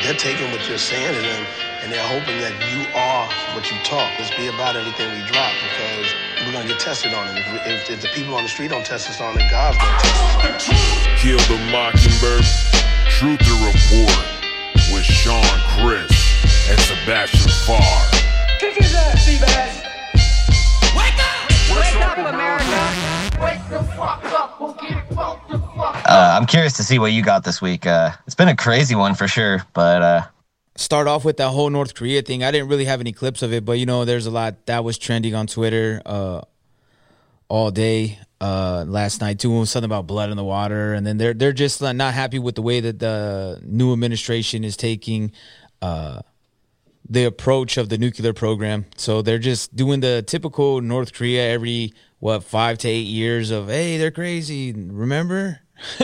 they're taking what you're saying to them, and they're hoping that you are what you talk. Let's be about everything we drop, because we're going to get tested on it. If the people on the street don't test us on it, God's going to test us on it. Kill the Mockingbird, Truth to Report, with Sean Chris and Sebastian Farr. Kick his ass, Seabass! Wake up! Wake up, America! Wake the fuck up, we'll get fucked the fuck up. I'm curious to see what you got this week. It's been a crazy one for sure, but... Start off with that whole North Korea thing. I didn't really have any clips of it, but, there's a lot that was trending on Twitter all day last night, too. Something about blood in the water. And then they're just not happy with the way that the new administration is taking the approach of the nuclear program. So they're just doing the typical North Korea every, 5 to 8 years of, hey, they're crazy. Remember?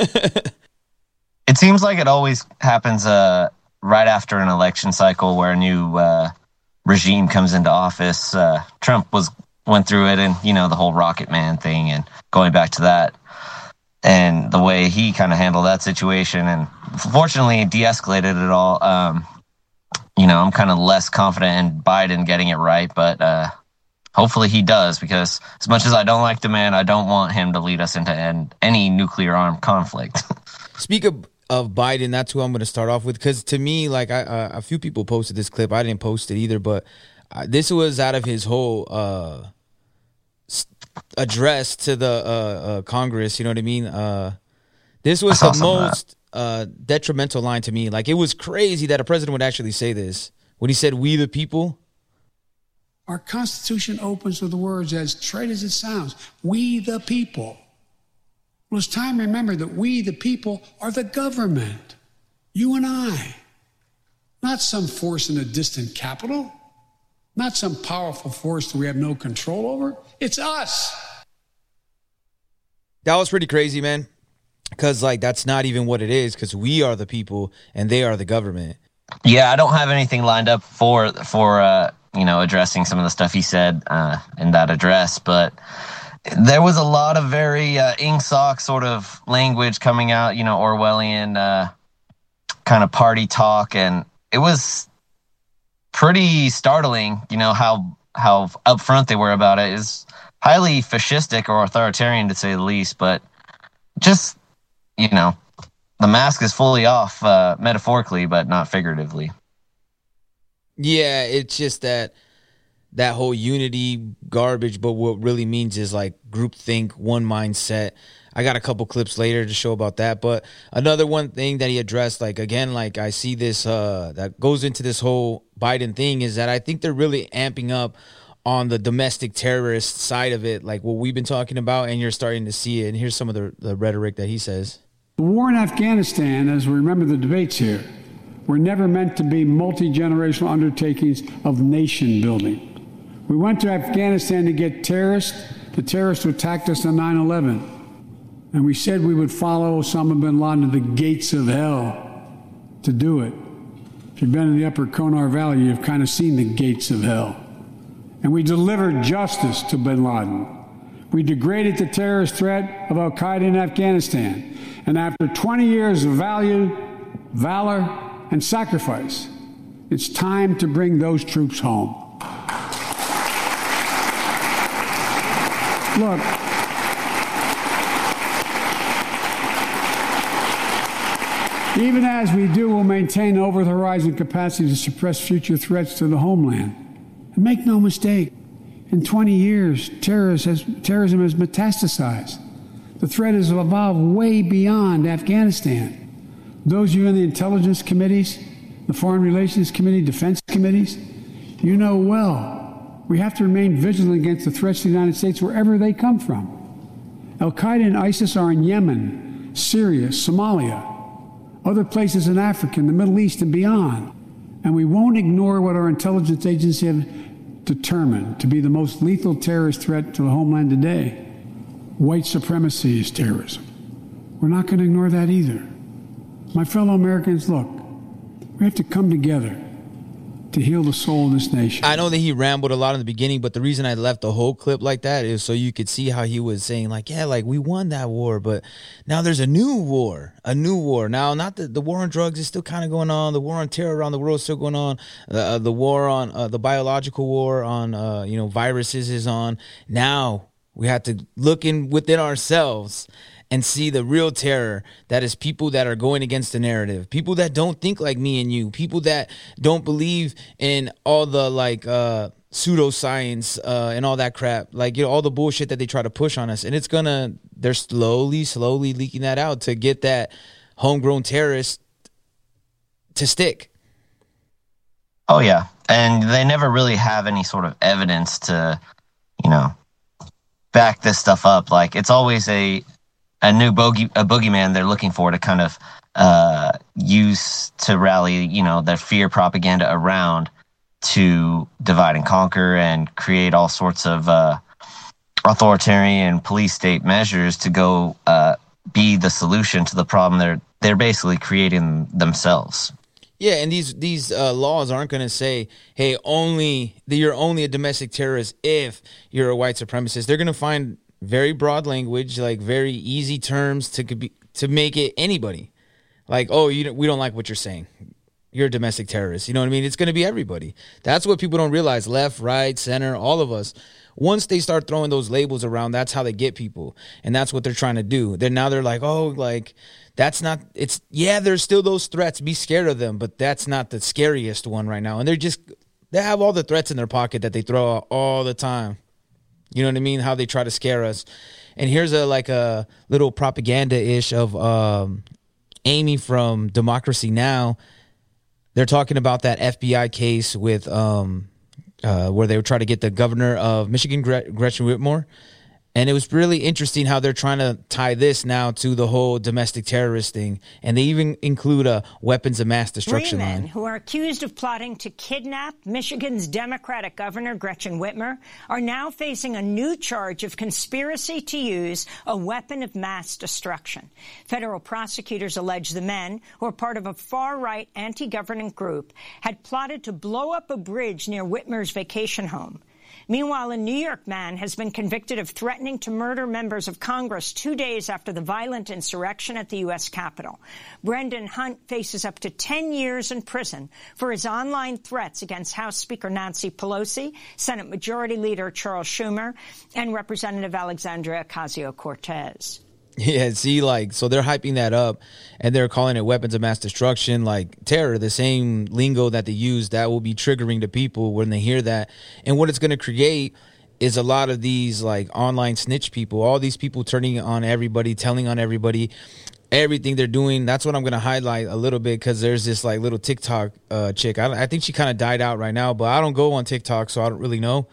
It seems like it always happens right after an election cycle where a new regime comes into office. Trump went through it, and the whole Rocket Man thing, and going back to that, and the way he kind of handled that situation, and fortunately de-escalated it all. I'm kind of less confident in Biden getting it right, but hopefully he does, because as much as I don't like the man, I don't want him to lead us into any nuclear armed conflict. Speak of Biden, that's who I'm going to start off with, because to me, a few people posted this clip. I didn't post it either, but this was out of his whole address to the Congress. You know what I mean? This was the most detrimental line to me. It was crazy that a president would actually say this when he said, "We the people." Our Constitution opens with the words, as trite as it sounds, "We the people." Well, it's time to remember that we, the people, are the government. You and I. Not some force in a distant capital. Not some powerful force that we have no control over. It's us. That was pretty crazy, man. Because, that's not even what it is, because we are the people and they are the government. Yeah, I don't have anything lined up for addressing some of the stuff he said in that address, but... there was a lot of very ingsoc sort of language coming out, Orwellian kind of party talk, and it was pretty startling, how upfront they were about it. It's highly fascistic or authoritarian, to say the least, but just, the mask is fully off metaphorically, but not figuratively. Yeah, it's just that whole unity garbage, but what really means is groupthink, one mindset. I got a couple clips later to show about that, but another one thing that he addressed, I see this that goes into this whole Biden thing, is that I think they're really amping up on the domestic terrorist side of it, like what we've been talking about, and you're starting to see it. And here's some of the rhetoric that he says. The war in Afghanistan, as we remember the debates here, were never meant to be multi-generational undertakings of nation building. We went to Afghanistan to get the terrorists who attacked us on 9/11. And we said we would follow Osama bin Laden to the gates of hell to do it. If you've been in the upper Konar Valley, you've kind of seen the gates of hell. And we delivered justice to bin Laden. We degraded the terrorist threat of al-Qaeda in Afghanistan. And after 20 years of valor, and sacrifice, it's time to bring those troops home. Look, even as we do, we'll maintain over-the-horizon capacity to suppress future threats to the homeland. And make no mistake, in 20 years, terrorism has metastasized. The threat has evolved way beyond Afghanistan. Those of you in the intelligence committees, the foreign relations committee, defense committees, you know well, we have to remain vigilant against the threats to the United States wherever they come from. Al-Qaeda and ISIS are in Yemen, Syria, Somalia, other places in Africa, in the Middle East, and beyond. And we won't ignore what our intelligence agencies have determined to be the most lethal terrorist threat to the homeland today. White supremacy is terrorism. We're not going to ignore that either. My fellow Americans, look, we have to come together. to heal the soul of this nation. I know that he rambled a lot in the beginning, but the reason I left the whole clip like that is so you could see how he was saying, like, yeah, like, we won that war, but now there's a new war. Now, not the war on drugs is still kind of going on. The war on terror around the world is still going on. The war on the biological war on, viruses is on. Now we have to look within ourselves and see the real terror that is people that are going against the narrative, people that don't think like me and you, people that don't believe in all the pseudoscience and all that crap, all the bullshit that they try to push on us. And they're slowly leaking that out to get that homegrown terrorist to stick. Oh, yeah. And they never really have any sort of evidence to, back this stuff up. Like, it's always a new boogeyman they're looking for to kind of use to rally, their fear propaganda around to divide and conquer and create all sorts of authoritarian police state measures to go be the solution to the problem they're basically creating themselves. Yeah, and these laws aren't going to say, hey, you're only a domestic terrorist if you're a white supremacist. They're going to find very broad language, like very easy terms to make it anybody. Like, oh, we don't like what you're saying. You're a domestic terrorist. You know what I mean? It's going to be everybody. That's what people don't realize. Left, right, center, all of us. Once they start throwing those labels around, that's how they get people. And that's what they're trying to do. They're like, oh, like, that's not, there's still those threats. Be scared of them. But that's not the scariest one right now. And they have all the threats in their pocket that they throw out all the time. You know what I mean? How they try to scare us. And here's a little propaganda-ish of Amy from Democracy Now! They're talking about that FBI case with where they would try to get the governor of Michigan, Gretchen Whitmer. And it was really interesting how they're trying to tie this now to the whole domestic terrorist thing. And they even include a weapons of mass destruction line. 3 men who are accused of plotting to kidnap Michigan's Democratic governor, Gretchen Whitmer, are now facing a new charge of conspiracy to use a weapon of mass destruction. Federal prosecutors allege the men, who are part of a far-right anti-government group, had plotted to blow up a bridge near Whitmer's vacation home. Meanwhile, a New York man has been convicted of threatening to murder members of Congress 2 days after the violent insurrection at the U.S. Capitol. Brendan Hunt faces up to 10 years in prison for his online threats against House Speaker Nancy Pelosi, Senate Majority Leader Charles Schumer, and Representative Alexandria Ocasio-Cortez. Yeah, see, so they're hyping that up and they're calling it weapons of mass destruction, like terror, the same lingo that they use that will be triggering to people when they hear that. And what it's going to create is a lot of these online snitch people, all these people turning on everybody, telling on everybody, everything they're doing. That's what I'm going to highlight a little bit because there's this little TikTok chick. I think she kind of died out right now, but I don't go on TikTok, so I don't really know.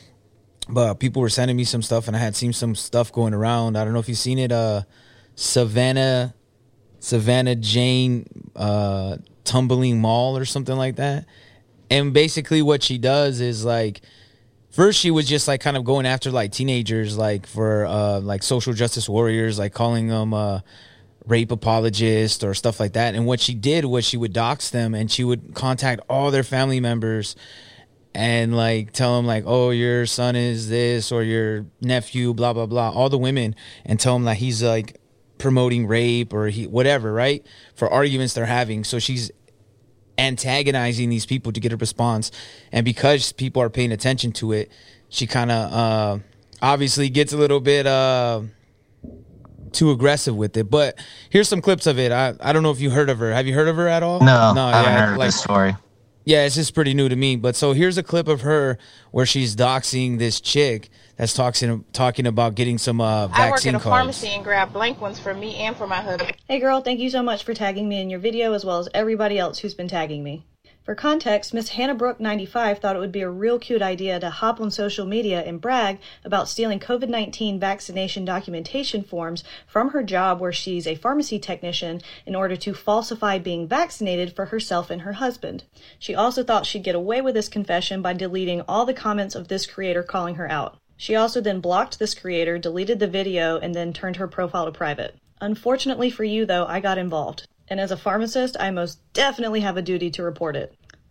But people were sending me some stuff, and I had seen some stuff going around. I don't know if you've seen it. Savannah Jane Tumbling Mall or something like that. And basically what she does is first she was just kind of going after teenagers for social justice warriors, calling them rape apologists or stuff like that. And what she did was she would dox them and she would contact all their family members and tell them oh, your son is this, or your nephew, blah blah blah, all the women, and tell them that he's promoting rape or whatever, right, for arguments they're having. So she's antagonizing these people to get a response, and because people are paying attention to it, she kind of obviously gets a little bit too aggressive with it. But here's some clips of it. I don't know if you heard of her. Have you heard of her at all? No, I haven't heard of this story. Yeah, it's just pretty new to me. But so here's a clip of her where she's doxing this chick that's talking about getting some vaccine cards. I work at a pharmacy and grab blank ones for me and for my husband. Hey girl, thank you so much for tagging me in your video, as well as everybody else who's been tagging me. For context, Miss Hannah Brooke 95 thought it would be a real cute idea to hop on social media and brag about stealing COVID-19 vaccination documentation forms from her job where she's a pharmacy technician in order to falsify being vaccinated for herself and her husband. She also thought she'd get away with this confession by deleting all the comments of this creator calling her out. She also then blocked this creator, deleted the video, and then turned her profile to private. Unfortunately for you though, I got involved. And as a pharmacist, I most definitely have a duty to report it.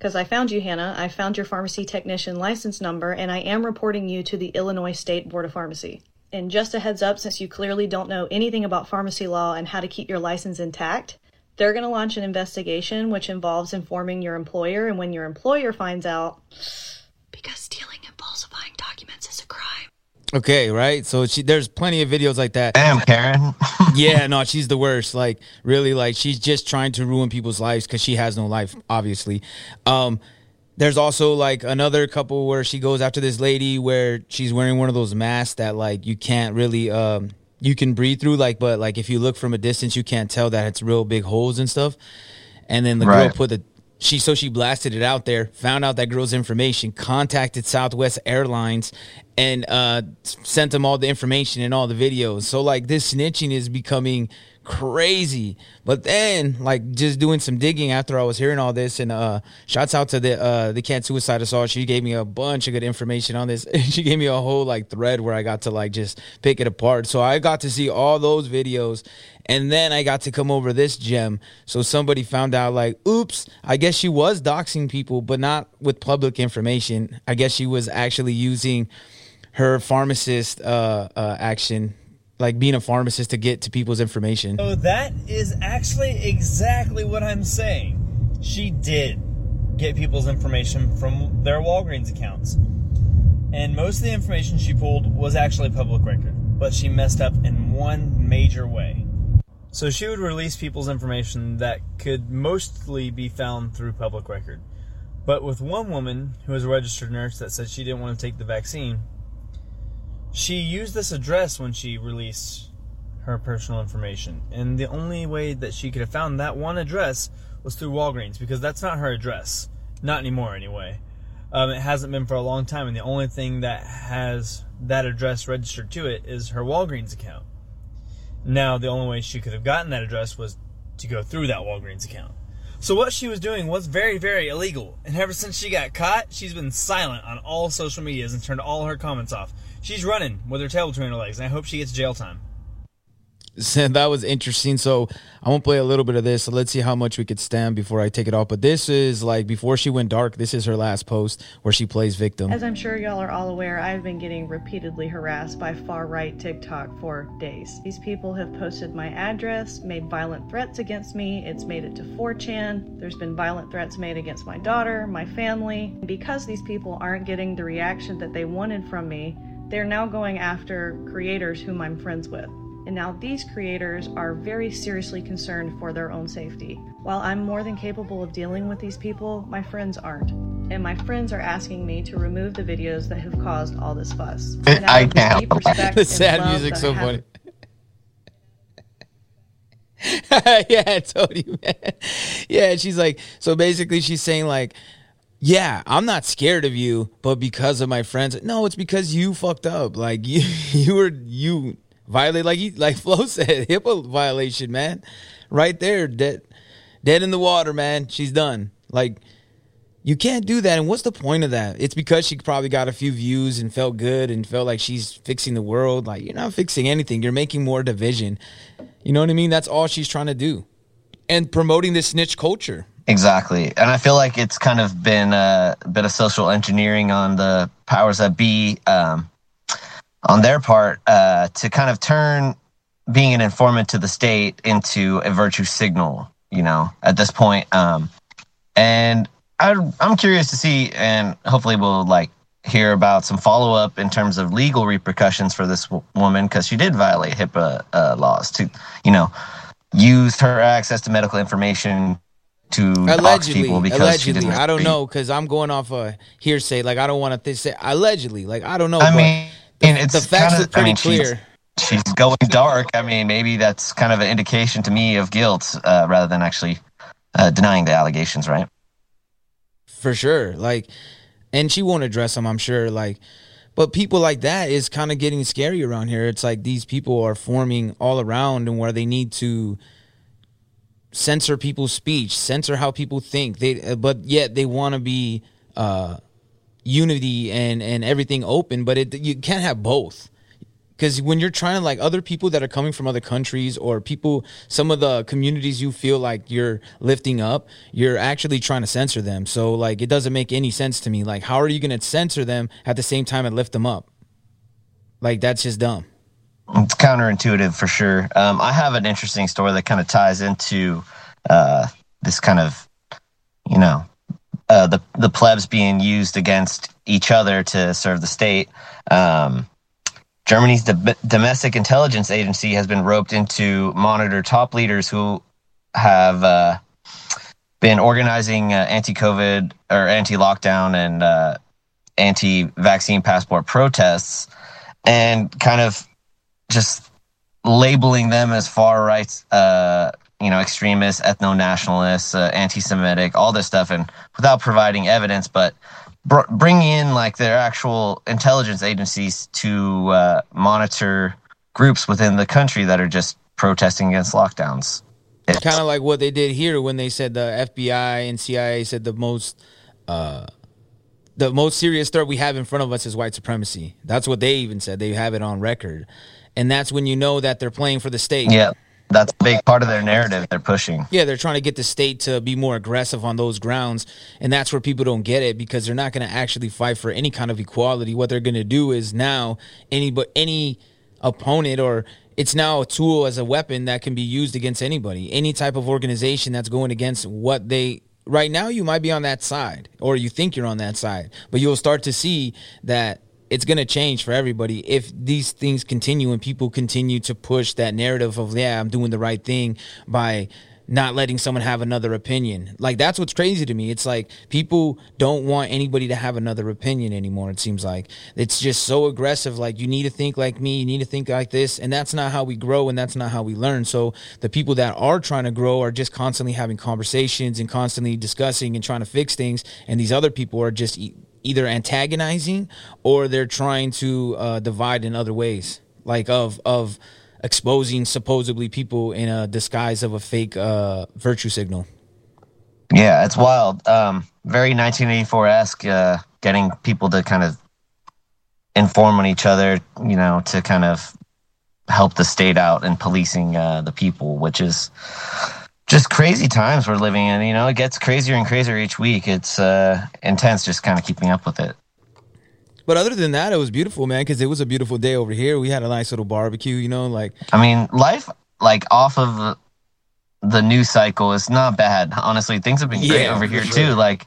Because I found you, Hannah. I found your pharmacy technician license number, and I am reporting you to the Illinois State Board of Pharmacy. And just a heads up, since you clearly don't know anything about pharmacy law and how to keep your license intact, they're going to launch an investigation which involves informing your employer, and when your employer finds out, because stealing and falsifying documents is a crime. Okay, right? So there's plenty of videos like that. Damn, Karen. Yeah, no, she's the worst. Like, really, like, she's just trying to ruin people's lives because she has no life, obviously. There's also, like, another couple where she goes after this lady where she's wearing one of those masks that, like, you can't really, you can breathe through, like, but, like, if you look from a distance, you can't tell that it's real big holes and stuff. And then the girl put she blasted it out there, found out that girl's information, contacted Southwest Airlines, and sent them all the information and all the videos. So, like, this snitching is becoming crazy. But then, like, just doing some digging after I was hearing all this, and shouts out to the Can't Suicide Assault. She gave me a bunch of good information on this. She gave me a whole, like, thread where I got to, like, just pick it apart. So I got to see all those videos, and then I got to come over this gem. So somebody found out, like, oops, I guess she was doxing people, but not with public information. I guess she was actually using her pharmacist action, like being a pharmacist, to get to people's information. So that is actually exactly what I'm saying. She did get people's information from their Walgreens accounts. And most of the information she pulled was actually public record, but she messed up in one major way. So she would release people's information that could mostly be found through public record. But with one woman who was a registered nurse that said she didn't want to take the vaccine, she used this address when she released her personal information. And the only way that she could have found that one address was through Walgreens, because that's not her address. Not anymore, anyway. It hasn't been for a long time, and the only thing that has that address registered to it is her Walgreens account. Now, the only way she could have gotten that address was to go through that Walgreens account. So what she was doing was very, very illegal. And ever since she got caught, she's been silent on all social medias and turned all her comments off. She's running with her tail between her legs, and I hope she gets jail time. So that was interesting. So I won't play a little bit of this. So let's see how much we could stand before I take it off. But this is, like, before she went dark, this is her last post where she plays victim. As I'm sure y'all are all aware, I've been getting repeatedly harassed by far-right TikTok for days. These people have posted my address, made violent threats against me. It's made it to 4chan. There's been violent threats made against my daughter, my family. Because these people aren't getting the reaction that they wanted from me, they're now going after creators whom I'm friends with. And now these creators are very seriously concerned for their own safety. While I'm more than capable of dealing with these people, my friends aren't. And my friends are asking me to remove the videos that have caused all this fuss. I can't. The sad music's so funny. Yeah, I told you, man. Yeah, she's like, so basically she's saying, like, yeah, I'm not scared of you, but because of my friends. No, it's because you fucked up. Like, you violate, like Flo said, HIPAA violation, man. Right there, dead in the water, man. She's done. Like, you can't do that. And what's the point of that? It's because she probably got a few views and felt good and felt like she's fixing the world. Like, you're not fixing anything. You're making more division. You know what I mean? That's all she's trying to do. And promoting this snitch culture. Exactly. And I feel like it's kind of been a bit of social engineering on the powers that be, on their part, to kind of turn being an informant to the state into a virtue signal, you know, at this point. And I'm curious to see, and hopefully we'll, like, hear about some follow-up in terms of legal repercussions for this woman, because she did violate HIPAA laws to, you know, use her access to medical information to dox people because she didn't. I don't know, because I'm going off a hearsay. Like, I don't want to say allegedly. Like, I don't know. I mean, it's the facts are pretty clear. She's going dark. I mean, maybe that's kind of an indication to me of guilt rather than actually denying the allegations, right? For sure. Like, and she won't address them, I'm sure. Like, but people like that is kind of getting scary around here. It's like these people are forming all around, and where they need to censor people's speech, censor how people think. But yet they want to be unity and everything open. But you can't have both, Because when you're trying to, like, other people that are coming from other countries or people, some of the communities you feel like you're lifting up, you're actually trying to censor them. So, like, it doesn't make any sense to me. Like, how are you going to censor them at the same time and lift them up? Like, that's just dumb. It's counterintuitive for sure. I have an interesting story that kind of ties into this kind of, you know, the plebs being used against each other to serve the state. Germany's domestic intelligence agency has been roped in to monitor top leaders who have been organizing anti-COVID or anti-lockdown and anti-vaccine passport protests, and kind of just labeling them as far right, extremists, ethno-nationalists, anti-Semitic, all this stuff, and without providing evidence, but bringing in like their actual intelligence agencies to monitor groups within the country that are just protesting against lockdowns. It's kind of like what they did here when they said the FBI and CIA said the most serious threat we have in front of us is white supremacy. That's what they even said. They have it on record. And that's when you know that they're playing for the state. Yeah, that's a big part of their narrative they're pushing. Yeah, they're trying to get the state to be more aggressive on those grounds. And that's where people don't get it, because they're not going to actually fight for any kind of equality. What they're going to do is now any opponent, or it's now a tool as a weapon that can be used against anybody. Any type of organization that's going against what they... Right now, you might be on that side, or you think you're on that side. But you'll start to see that it's going to change for everybody if these things continue and people continue to push that narrative of, yeah, I'm doing the right thing by not letting someone have another opinion. Like, that's what's crazy to me. It's like people don't want anybody to have another opinion anymore, it seems like. It's just so aggressive. Like, you need to think like me, you need to think like this, and that's not how we grow and that's not how we learn. So the people that are trying to grow are just constantly having conversations and constantly discussing and trying to fix things, and these other people are just either antagonizing or they're trying to divide in other ways, like of exposing supposedly people in a disguise of a fake virtue signal. Yeah, it's wild. Very 1984-esque, getting people to kind of inform on each other, you know, to kind of help the state out in policing the people, which is just crazy times we're living in. You know, it gets crazier and crazier each week. It's intense just kind of keeping up with it. But other than that, it was beautiful, man, because it was a beautiful day over here. We had a nice little barbecue, you know, like... I mean, life, like, off of the news cycle is not bad. Honestly, things have been great over here, too. Like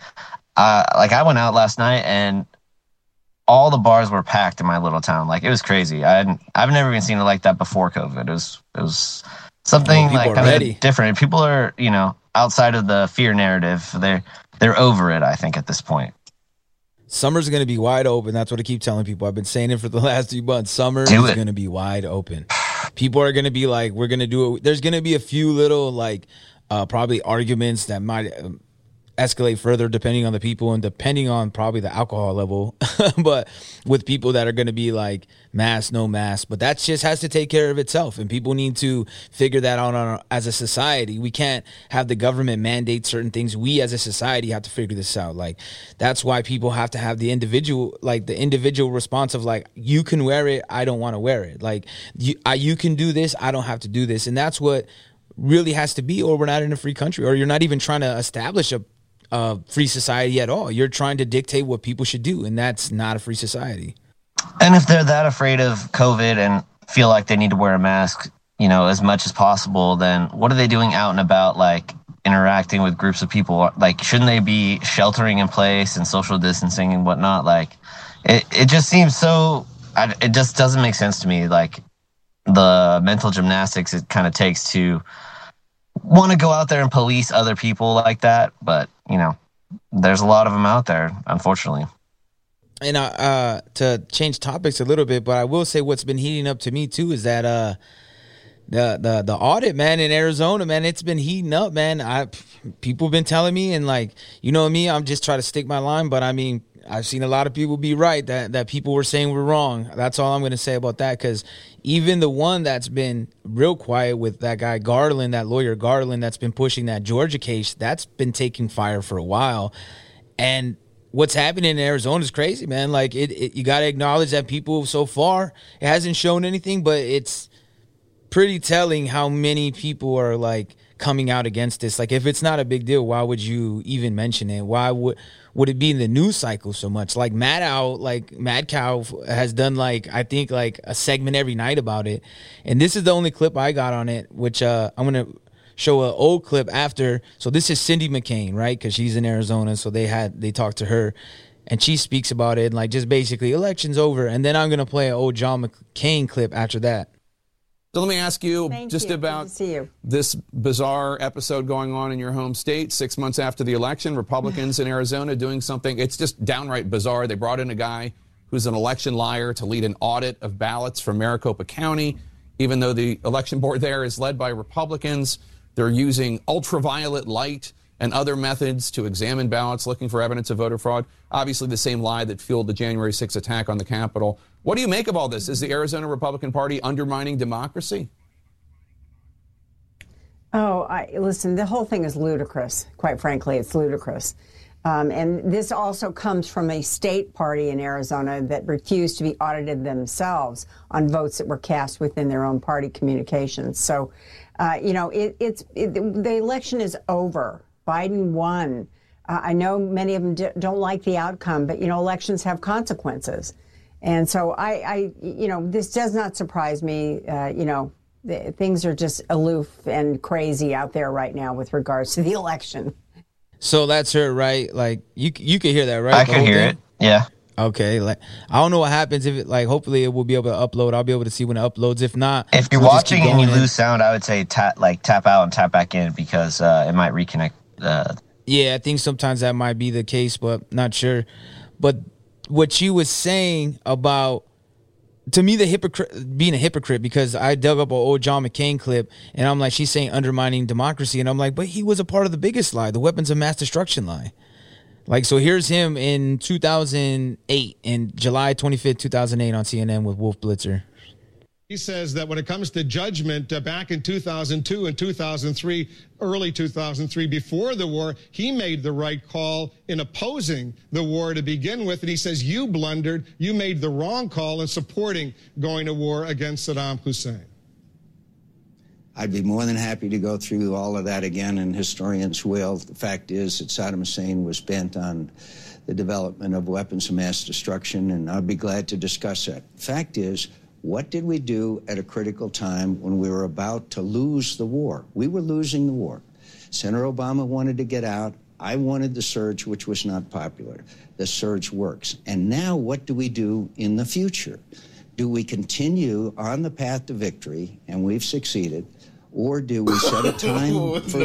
I went out last night, and all the bars were packed in my little town. Like, it was crazy. I've never even seen it like that before COVID. It was something like kind of different. People are, you know, outside of the fear narrative. They're over it, I think, at this point. Summer's going to be wide open. That's what I keep telling people. I've been saying it for the last 2 months. Summer is going to be wide open. People are going to be like, we're going to do it. There's going to be a few little, like, probably arguments that might escalate further depending on the people and depending on probably the alcohol level. But with people that are going to be like mask, no mask. But that just has to take care of itself. And people need to figure that out as a society. We can't have the government mandate certain things. We as a society have to figure this out. Like, that's why people have to have the individual response of like, you can wear it, I don't want to wear it. Like, you can do this, I don't have to do this. And that's what really has to be, or we're not in a free country, or you're not even trying to establish a free society at all. You're trying to dictate what people should do, and that's not a free society. And if they're that afraid of COVID and feel like they need to wear a mask, you know, as much as possible, then what are they doing out and about, like interacting with groups of people? Like, shouldn't they be sheltering in place and social distancing and whatnot? Like, it just seems so, it just doesn't make sense to me. Like, the mental gymnastics it kind of takes to want to go out there and police other people like that. But, you know, there's a lot of them out there, unfortunately. And to change topics a little bit, but I will say what's been heating up to me too is that the audit, man, in Arizona, man, it's been heating up, man. People have been telling me, and like, you know me, I'm just trying to stick my line, but I mean, I've seen a lot of people be right that people were saying we're wrong. That's all I'm going to say about that, because even the one that's been real quiet with that guy Garland, that lawyer Garland, that's been pushing that Georgia case, that's been taking fire for a while. And what's happening in Arizona is crazy, man. Like you got to acknowledge that people so far, it hasn't shown anything, but it's pretty telling how many people are like coming out against this. Like if it's not a big deal, why would you even mention it? Why would it be in the news cycle so much? Like Mad Cow has done like, I think like a segment every night about it. And this is the only clip I got on it, which I'm going to show an old clip after. So this is Cindy McCain, right? Because she's in Arizona. So they talked to her and she speaks about it. Like just basically election's over. And then I'm going to play an old John McCain clip after that. So let me ask you about this bizarre episode going on in your home state 6 months after the election. Republicans in Arizona doing something. It's just downright bizarre. They brought in a guy who's an election liar to lead an audit of ballots from Maricopa County. Even though the election board there is led by Republicans, they're using ultraviolet light and other methods to examine ballots, looking for evidence of voter fraud. Obviously the same lie that fueled the January 6th attack on the Capitol. What do you make of all this? Is the Arizona Republican Party undermining democracy? Listen, the whole thing is ludicrous. Quite frankly, it's ludicrous. And this also comes from a state party in Arizona that refused to be audited themselves on votes that were cast within their own party communications. So, the election is over. Biden won. I know many of them don't like the outcome, but, elections have consequences. And so this does not surprise me. Things are just aloof and crazy out there right now with regards to the election. So that's her, right? Like you can hear that, right? I can hear it. Yeah. Okay. Like I don't know what happens if it, like, hopefully it will be able to upload. I'll be able to see when it uploads. If not, if you're watching and you lose sound, I would say tap out and tap back in because it might reconnect. Yeah, I think sometimes that might be the case, but not sure. But what she was saying about, to me, being a hypocrite, because I dug up an old John McCain clip and I'm like, she's saying undermining democracy. And I'm like, but he was a part of the biggest lie, the weapons of mass destruction lie. Like, so here's him in 2008, in July 25th, 2008 on CNN with Wolf Blitzer. He says that when it comes to judgment back in 2002 and 2003, early 2003, before the war, he made the right call in opposing the war to begin with. And he says, you blundered, you made the wrong call in supporting going to war against Saddam Hussein. I'd be more than happy to go through all of that again, and historians will. The fact is that Saddam Hussein was bent on the development of weapons of mass destruction, and I'd be glad to discuss that. The fact is, what did we do at a critical time when we were about to lose the war? We were losing the war. Senator Obama wanted to get out. I wanted the surge, which was not popular. The surge works. And now what do we do in the future? Do we continue on the path to victory, and we've succeeded, or do we set a time for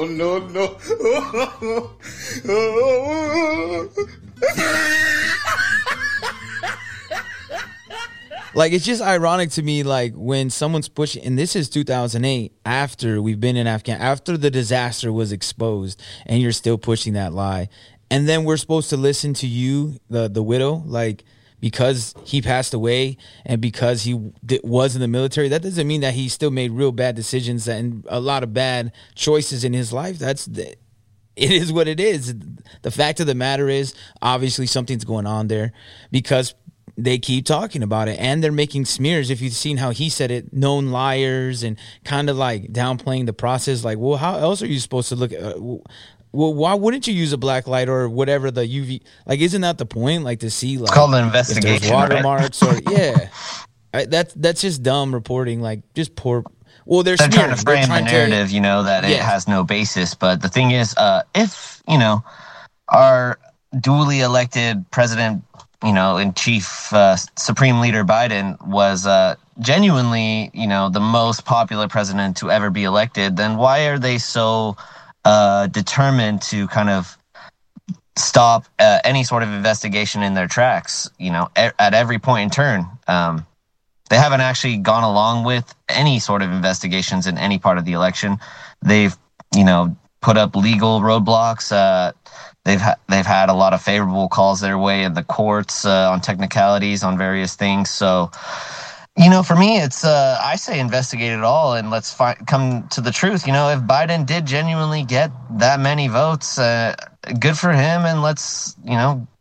Like, it's just ironic to me, like, when someone's pushing, and this is 2008, after we've been in Afghanistan, after the disaster was exposed, and you're still pushing that lie. And then we're supposed to listen to you, the widow, like, because he passed away and because he was in the military. That doesn't mean that he still made real bad decisions and a lot of bad choices in his life. It is what it is. The fact of the matter is, obviously something's going on there because they keep talking about it, and they're making smears. If you've seen how he said it, known liars, and kind of like downplaying the process. Like, well, how else are you supposed to look at? Well, why wouldn't you use a black light or whatever the UV? Like, isn't that the point? Like, to see, like, it's called an investigation, watermarks, right? Or yeah, that's just dumb reporting. Like, just poor. Well, they're trying to frame the narrative, that it has no basis. But the thing is, if our duly elected president, in chief, Supreme Leader Biden was genuinely, the most popular president to ever be elected, then why are they so determined to kind of stop any sort of investigation in their tracks, at every point in turn? They haven't actually gone along with any sort of investigations in any part of the election. They've, put up legal roadblocks. They've had a lot of favorable calls their way in the courts on technicalities on various things. So, for me, it's I say investigate it all and let's come to the truth. If Biden did genuinely get that many votes, good for him, and let's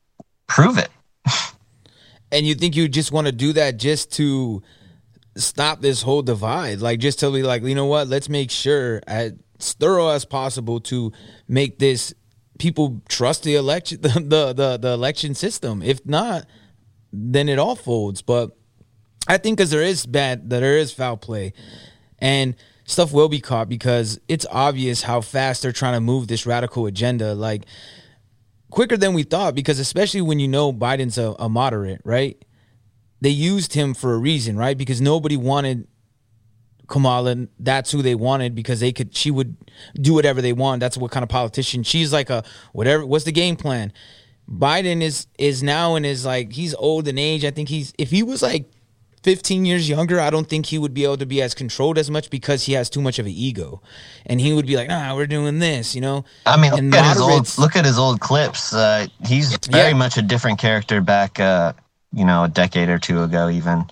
prove it. And you think you just want to do that just to stop this whole divide, like just to be like, you know what, let's make sure as thorough as possible to make this people trust the election, the election system. If not, then it all folds. But I think because there is foul play and stuff will be caught, because it's obvious how fast they're trying to move this radical agenda, like quicker than we thought, because especially when you know Biden's a moderate, right? They used him for a reason, right? Because nobody wanted Kamala. That's who they wanted, because she would do whatever they want. That's what kind of politician. She's like a whatever. What's the game plan? Biden is now and is like, he's old in age. I think if he was like 15 years younger, I don't think he would be able to be as controlled as much, because he has too much of an ego, and he would be like, nah, we're doing this, you know? I mean, look at his old clips. He's very much a different character back, a decade or two ago, even.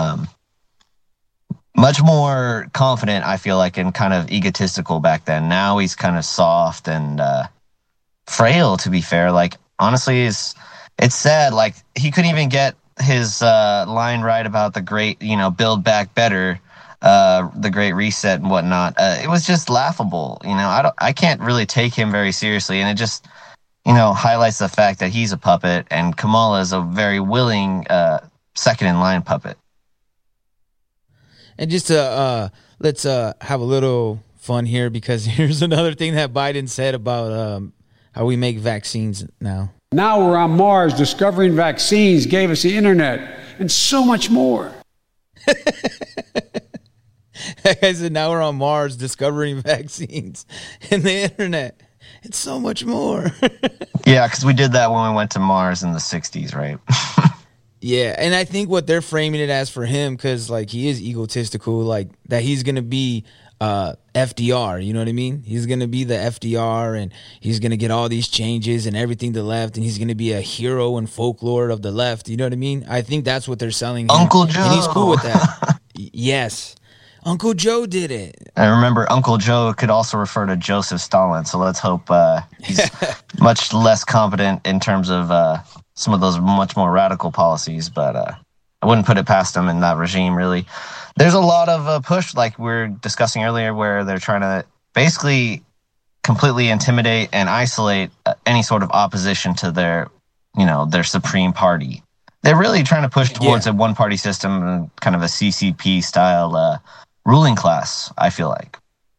Much more confident, I feel like, and kind of egotistical back then. Now he's kind of soft and frail, to be fair. Like, honestly, it's sad. Like, he couldn't even get his line right about the great, build back better, the great reset and whatnot. It was just laughable. I can't really take him very seriously, and it just, highlights the fact that he's a puppet and Kamala is a very willing second in line puppet. And just to let's have a little fun here, because here's another thing that Biden said about how we make vaccines now. Now we're on Mars. Discovering vaccines gave us the internet and so much more. I said, now we're on Mars discovering vaccines and the internet. It's so much more. Yeah, because we did that when we went to Mars in the 60s, right? Yeah, and I think what they're framing it as for him, because like he is egotistical, like that he's going to be FDR, you know what I mean? He's going to be the FDR, and he's going to get all these changes and everything to the left, and he's going to be a hero and folklore of the left, you know what I mean? I think that's what they're selling him. Uncle Joe. And he's cool with that. Yes. Uncle Joe did it. I remember Uncle Joe could also refer to Joseph Stalin, so let's hope he's much less competent in terms of some of those much more radical policies, but I wouldn't put it past him in that regime, really. There's a lot of push, like we were discussing earlier, where they're trying to basically completely intimidate and isolate any sort of opposition to their supreme party. They're really trying to push towards a one-party system and kind of a CCP-style ruling class, I feel like.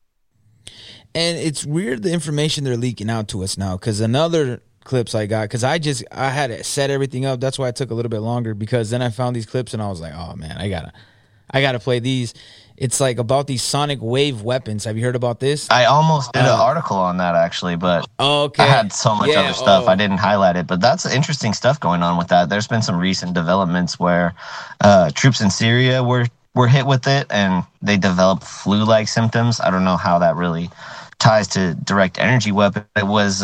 And it's weird the information they're leaking out to us now, because another clips I got, because I had to set everything up. That's why it took a little bit longer, because then I found these clips and I was like, oh man, I gotta play these. It's like about these sonic wave weapons. Have you heard about this? I almost did an article on that, actually, but I had so much other stuff I didn't highlight it. But that's interesting stuff going on with that. There's been some recent developments where troops in Syria were hit with it and they developed flu-like symptoms. I don't know how that really ties to direct energy weapon. It was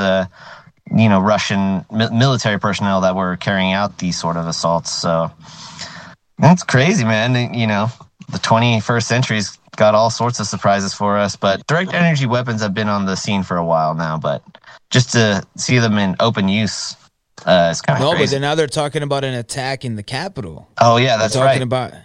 Russian military personnel that were carrying out these sort of assaults. So that's crazy, man. The 21st century's got all sorts of surprises for us, but direct energy weapons have been on the scene for a while now, but just to see them in open use is kind of crazy. But then now they're talking about an attack in the Capitol. Oh, yeah, that's right.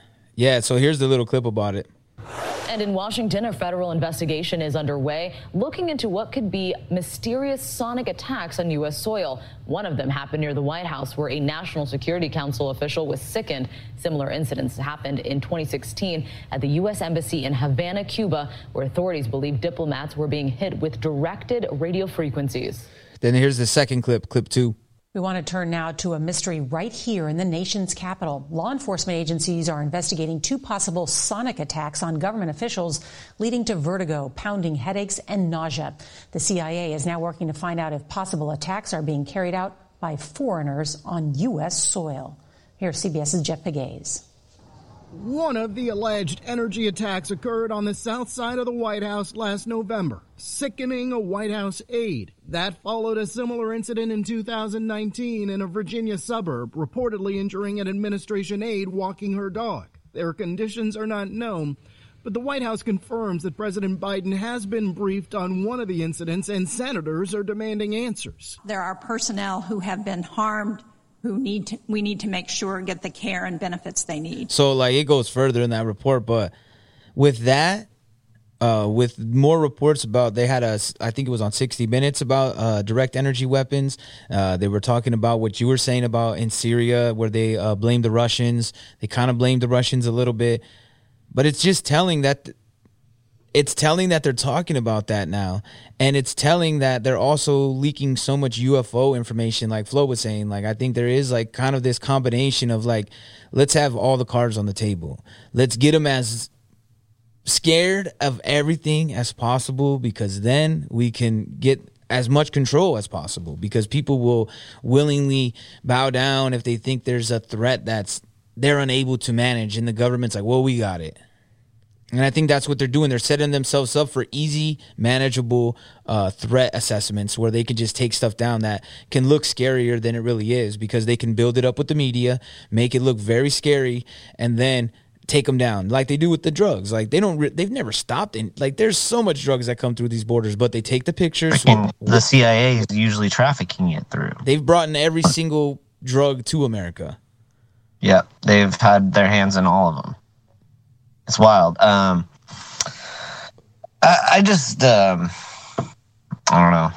So here's the little clip about it. And in Washington, a federal investigation is underway looking into what could be mysterious sonic attacks on U.S. soil. One of them happened near the White House, where a National Security Council official was sickened. Similar incidents happened in 2016 at the U.S. Embassy in Havana, Cuba, where authorities believe diplomats were being hit with directed radio frequencies. Then here's the second clip, clip 2. We want to turn now to a mystery right here in the nation's capital. Law enforcement agencies are investigating 2 possible sonic attacks on government officials, leading to vertigo, pounding headaches, and nausea. The CIA is now working to find out if possible attacks are being carried out by foreigners on U.S. soil. Here's CBS's Jeff Pegues. One of the alleged energy attacks occurred on the south side of the White House last November, sickening a White House aide. That followed a similar incident in 2019 in a Virginia suburb, reportedly injuring an administration aide walking her dog. Their conditions are not known, but the White House confirms that President Biden has been briefed on one of the incidents, and senators are demanding answers. There are personnel who have been harmed we need to make sure get the care and benefits they need. So like it goes further in that report, but with that, with more reports about, they had I think it was on 60 Minutes about direct energy weapons. They were talking about what you were saying about in Syria, where they blamed the Russians. They kind of blamed the Russians a little bit, but it's just telling that they're talking about that now. And it's telling that they're also leaking so much UFO information, like Flo was saying. Like, I think there is like kind of this combination of like, let's have all the cards on the table. Let's get them as scared of everything as possible, because then we can get as much control as possible, because people will willingly bow down if they think there's a threat that's they're unable to manage, and the government's like, well, we got it. And I think that's what they're doing. They're setting themselves up for easy, manageable threat assessments where they can just take stuff down that can look scarier than it really is, because they can build it up with the media, make it look very scary, and then take them down like they do with the drugs. Like they've never stopped. Like there's so much drugs that come through these borders, but they take the pictures. The CIA is usually trafficking it through. They've brought in every single drug to America. Yeah, they've had their hands in all of them. It's wild. I just I don't know.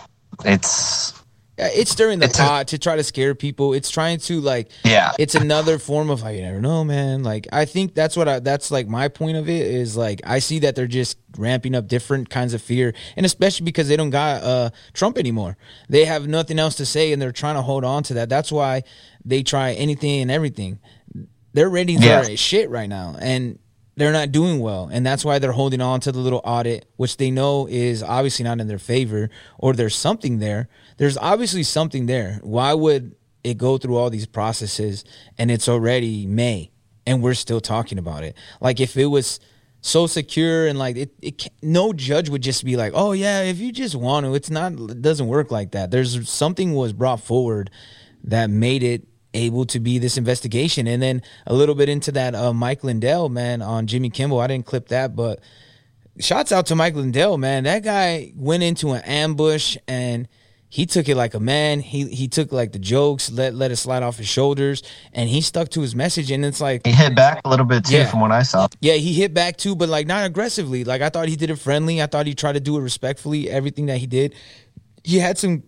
It's stirring the pot to try to scare people. It's trying to it's another form of like, you never know, man. Like, I think that's like my point of it is like, I see that they're just ramping up different kinds of fear, and especially because they don't got Trump anymore. They have nothing else to say, and they're trying to hold on to that. That's why they try anything and everything. Their ratings are shit right now, and they're not doing well, and that's why they're holding on to the little audit, which they know is obviously not in their favor, or there's something there. There's obviously something there. Why would it go through all these processes and it's already May and we're still talking about it? Like, if it was so secure and like no judge would just be like, oh yeah, if you just want to, it doesn't work like that. There's something was brought forward that made it able to be this investigation. And then a little bit into that Mike Lindell, man, on Jimmy Kimmel. I didn't clip that, but shouts out to Mike Lindell, man. That guy went into an ambush and he took it like a man. He took like the jokes, let it slide off his shoulders, and he stuck to his message. And it's like, he hit back a little bit too, from what I saw. Yeah, he hit back too, but like not aggressively. Like, I thought he did it friendly. I thought he tried to do it respectfully. Everything that he did, he had some.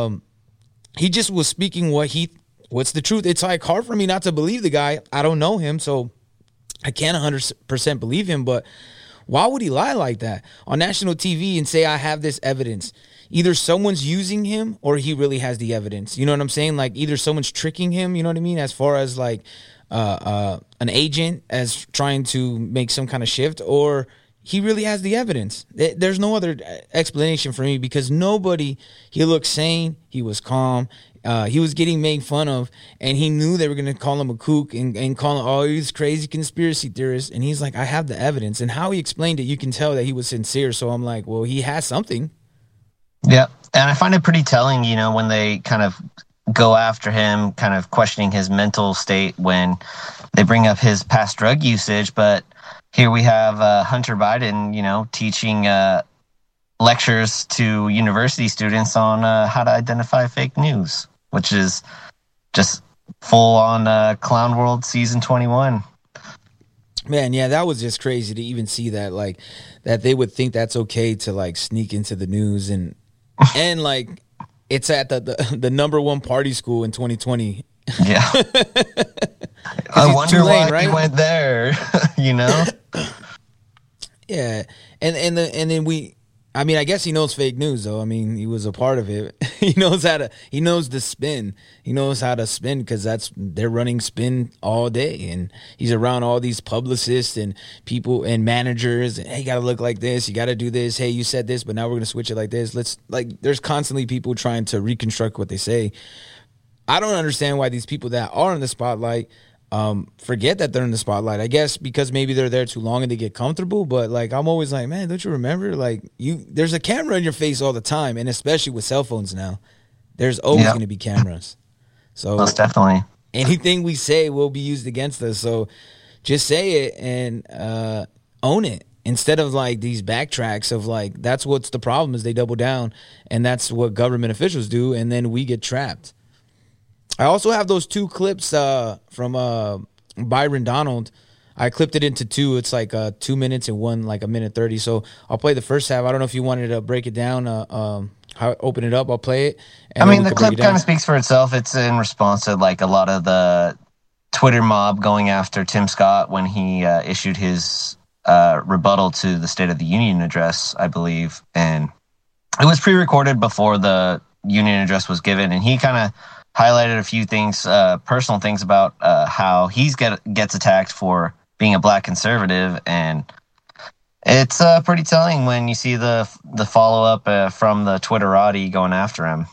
He just was speaking what's the truth. It's like hard for me not to believe the guy. I don't know him, so I can't 100% believe him. But why would he lie like that on national TV and say, I have this evidence? Either someone's using him or he really has the evidence. You know what I'm saying? Like, either someone's tricking him, you know what I mean? As far as like an agent as trying to make some kind of shift, or he really has the evidence. There's no other explanation for me, because he looked sane. He was calm. He was getting made fun of, and he knew they were going to call him a kook and call him, oh, he's crazy conspiracy theorist. And he's like, I have the evidence. And how he explained it, you can tell that he was sincere. So I'm like, well, he has something. Yeah. And I find it pretty telling, you know, when they kind of go after him, kind of questioning his mental state when they bring up his past drug usage. But here we have Hunter Biden, you know, teaching lectures to university students on how to identify fake news, which is just full on Clown World season 21. Man, yeah, that was just crazy to even see that, like, that they would think that's okay to like sneak into the news and like it's at the number one party school in 2020. Yeah. I wonder why he went there, you know? Yeah. And then I mean, I guess he knows fake news, though. I mean, he was a part of it. He knows the spin. He knows how to spin, because they're running spin all day. And he's around all these publicists and people and managers. And, hey, you got to look like this. You got to do this. Hey, you said this, but now we're going to switch it like this. There's constantly people trying to reconstruct what they say. I don't understand why these people that are in the spotlight forget that they're in the spotlight. I guess because maybe they're there too long and they get comfortable. But like, I'm always like, man, don't you remember? Like, there's a camera in your face all the time, and especially with cell phones now, there's always going to be cameras. So most definitely, anything we say will be used against us. So just say it and own it, instead of like these backtracks of like, that's what's the problem, is they double down, and that's what government officials do, and then we get trapped. I also have those 2 clips from Byron Donald. I clipped it into 2. It's like 2 minutes and one like a minute 30. So I'll play the first half. I don't know if you wanted to break it down, open it up. I'll play it. I mean, the clip kind of speaks for itself. It's in response to like a lot of the Twitter mob going after Tim Scott when he issued his rebuttal to the State of the Union address, I believe. And it was pre-recorded before the Union address was given. And he kind of highlighted a few things, personal things about how he gets attacked for being a black conservative. And it's pretty telling when you see the follow-up from the Twitterati going after him.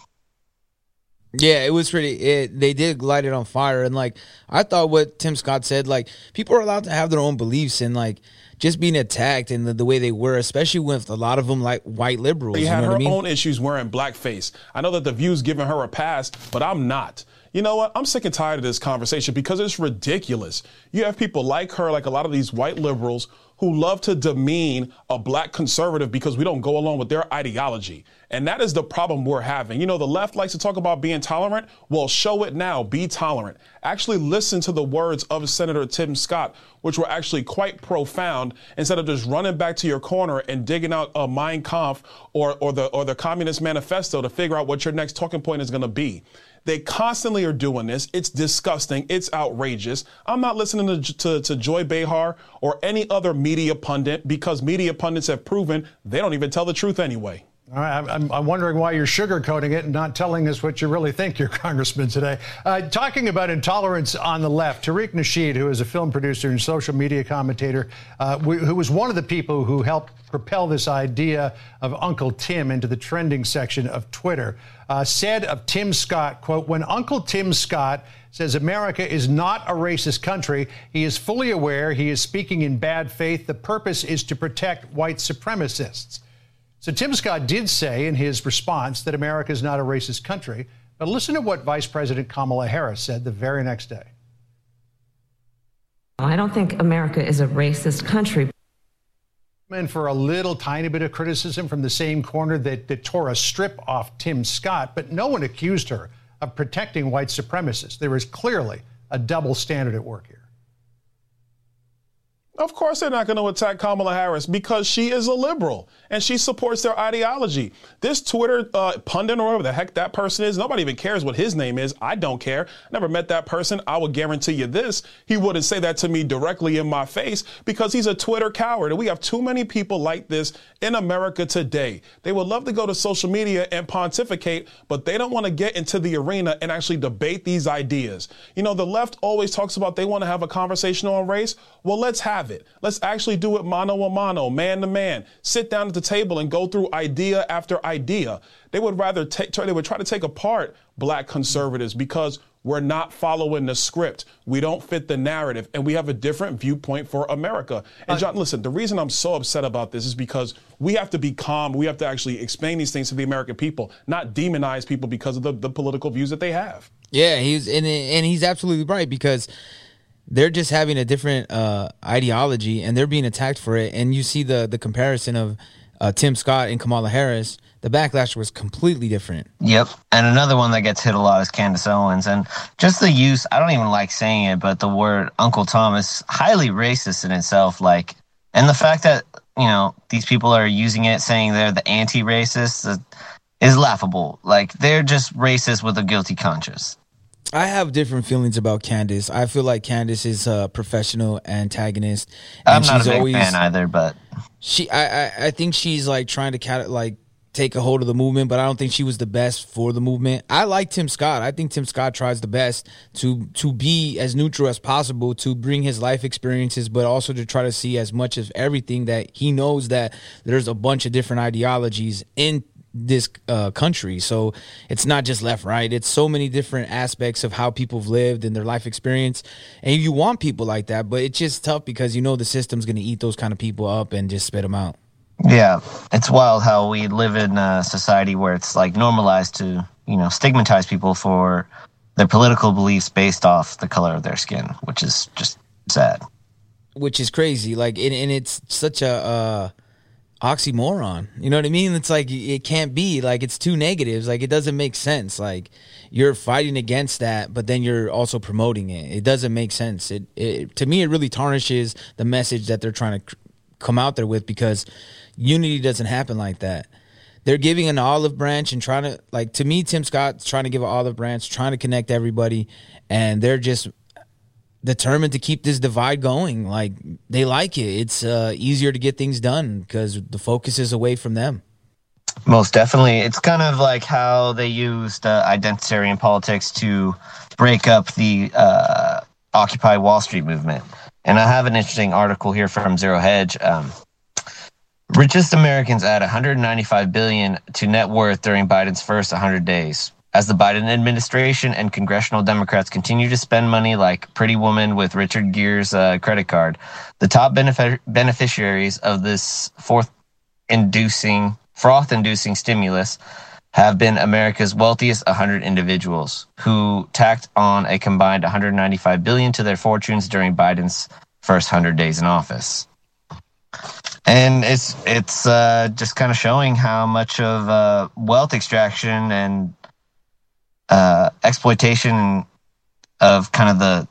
Yeah, it was pretty. They did light it on fire, and like I thought, what Tim Scott said, like people are allowed to have their own beliefs, and like just being attacked and the way they were, especially with a lot of them like white liberals. She had her own issues wearing blackface. I know that the View's giving her a pass, but I'm not. You know what? I'm sick and tired of this conversation because it's ridiculous. You have people like her, like a lot of these white liberals, who love to demean a black conservative because we don't go along with their ideology. And that is the problem we're having. You know, the left likes to talk about being tolerant. Well, show it now. Be tolerant. Actually listen to the words of Senator Tim Scott, which were actually quite profound, instead of just running back to your corner and digging out a Mein Kampf or the Communist Manifesto to figure out what your next talking point is going to be. They constantly are doing this. It's disgusting. It's outrageous. I'm not listening to Joy Behar or any other media pundit because media pundits have proven they don't even tell the truth anyway. All right, I'm wondering why you're sugarcoating it and not telling us what you really think, your congressman, today. Talking about intolerance on the left, Tariq Nasheed, who is a film producer and social media commentator, who was one of the people who helped propel this idea of Uncle Tim into the trending section of Twitter, said of Tim Scott, quote, "When Uncle Tim Scott says America is not a racist country, he is fully aware he is speaking in bad faith. The purpose is to protect white supremacists." So Tim Scott did say in his response that America is not a racist country, but listen to what Vice President Kamala Harris said the very next day. I don't think America is a racist country. And for a little tiny bit of criticism from the same corner that tore a strip off Tim Scott, but no one accused her of protecting white supremacists. There is clearly a double standard at work here. Of course they're not going to attack Kamala Harris because she is a liberal and she supports their ideology. This Twitter pundit or whatever the heck that person is, nobody even cares what his name is. I don't care. Never met that person. I will guarantee you this. He wouldn't say that to me directly in my face because he's a Twitter coward. And we have too many people like this in America today. They would love to go to social media and pontificate, but they don't want to get into the arena and actually debate these ideas. You know, the left always talks about they want to have a conversation on race. Well, let's have it. Let's actually do it mano a mano, man to man. Sit down at the table and go through idea after idea. They would rather try to take apart black conservatives because we're not following the script. We don't fit the narrative, and we have a different viewpoint for America. And John, listen, the reason I'm so upset about this is because we have to be calm. We have to actually explain these things to the American people, not demonize people because of the political views that they have. Yeah, he's absolutely right because they're just having a different ideology and they're being attacked for it. And you see the comparison of Tim Scott and Kamala Harris. The backlash was completely different. Yep. And another one that gets hit a lot is Candace Owens. And just the use, I don't even like saying it, but the word Uncle Tom is highly racist in itself. Like, and the fact that, you know, these people are using it, saying they're the anti-racists is laughable. Like, they're just racist with a guilty conscience. I have different feelings about Candace. I feel like Candace is a professional antagonist. I'm not a big fan either, but I think she's like trying to take a hold of the movement, but I don't think she was the best for the movement. I like Tim Scott. I think Tim Scott tries the best to be as neutral as possible, to bring his life experiences, but also to try to see as much of everything that he knows that there's a bunch of different ideologies in this country. So it's not just left, right. It's so many different aspects of how people have lived and their life experience. And you want people like that, but it's just tough because you know the system's going to eat those kind of people up and just spit them out. Yeah, it's wild how we live in a society where it's like normalized to, you know, stigmatize people for their political beliefs based off the color of their skin, which is just sad. Which is crazy. Like, and it's such a oxymoron. You know what I mean? It's like, it can't be. Like, it's two negatives. Like, it doesn't make sense. Like, you're fighting against that, but then you're also promoting it. It doesn't make sense. To me, it really tarnishes the message that they're trying to come out there with, because unity doesn't happen like that. They're giving an olive branch and trying to, like, to me, Tim Scott's trying to give an olive branch, trying to connect everybody, and they're just determined to keep this divide going. Like, they like it. It's easier to get things done because the focus is away from them. Most definitely. It's kind of like how they used identitarian politics to break up the Occupy Wall Street movement. And I have an interesting article here from Zero Hedge. Richest Americans add $195 billion to net worth during Biden's first 100 days. As the Biden administration and congressional Democrats continue to spend money like Pretty Woman with Richard Gere's credit card, the top beneficiaries of this froth-inducing stimulus have been America's wealthiest 100 individuals, who tacked on a combined $195 billion to their fortunes during Biden's first 100 days in office. And it's just kind of showing how much of wealth extraction and exploitation of kind of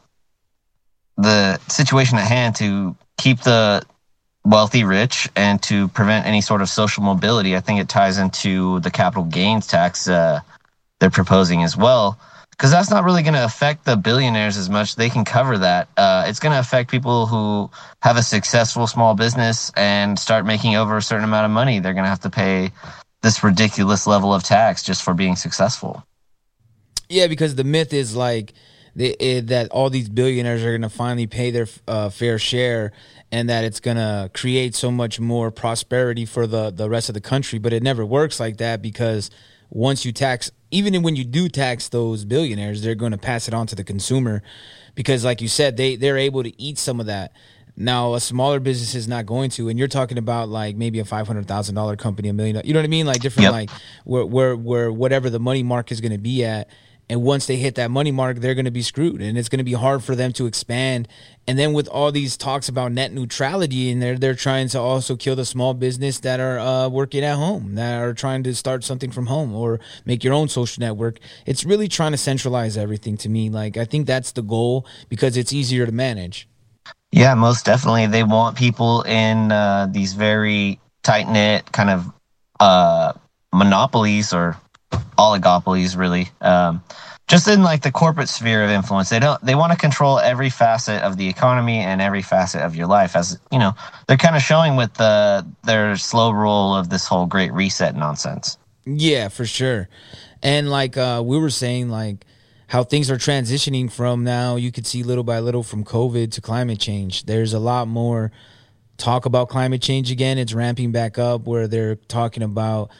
the situation at hand to keep the wealthy rich and to prevent any sort of social mobility. I think it ties into the capital gains tax they're proposing as well, because that's not really going to affect the billionaires as much. They can cover that. It's going to affect people who have a successful small business and start making over a certain amount of money. They're going to have to pay this ridiculous level of tax just for being successful. Yeah, because the myth is like that all these billionaires are going to finally pay their fair share, and that it's going to create so much more prosperity for the rest of the country. But it never works like that, because once you tax, even when you do tax those billionaires, they're going to pass it on to the consumer, because like you said, they're able to eat some of that. Now, a smaller business is not going to, and you're talking about like maybe a $500,000 company, $1 million, you know what I mean? Like different, like where whatever the money mark is going to be at. And once they hit that money mark, they're going to be screwed, and it's going to be hard for them to expand. And then with all these talks about net neutrality, and they're trying to also kill the small business that are working at home, that are trying to start something from home or make your own social network. It's really trying to centralize everything to me. Like, I think that's the goal, because it's easier to manage. Yeah, most definitely. They want people in these very tight-knit kind of monopolies or oligopolies, really, just in like the corporate sphere of influence. They want to control every facet of the economy and every facet of your life, as you know, they're kind of showing with their slow roll of this whole Great Reset nonsense. Yeah, for sure. And like we were saying, like how things are transitioning from now, you could see little by little from COVID to climate change. There's a lot more talk about climate change again. It's ramping back up, where they're talking about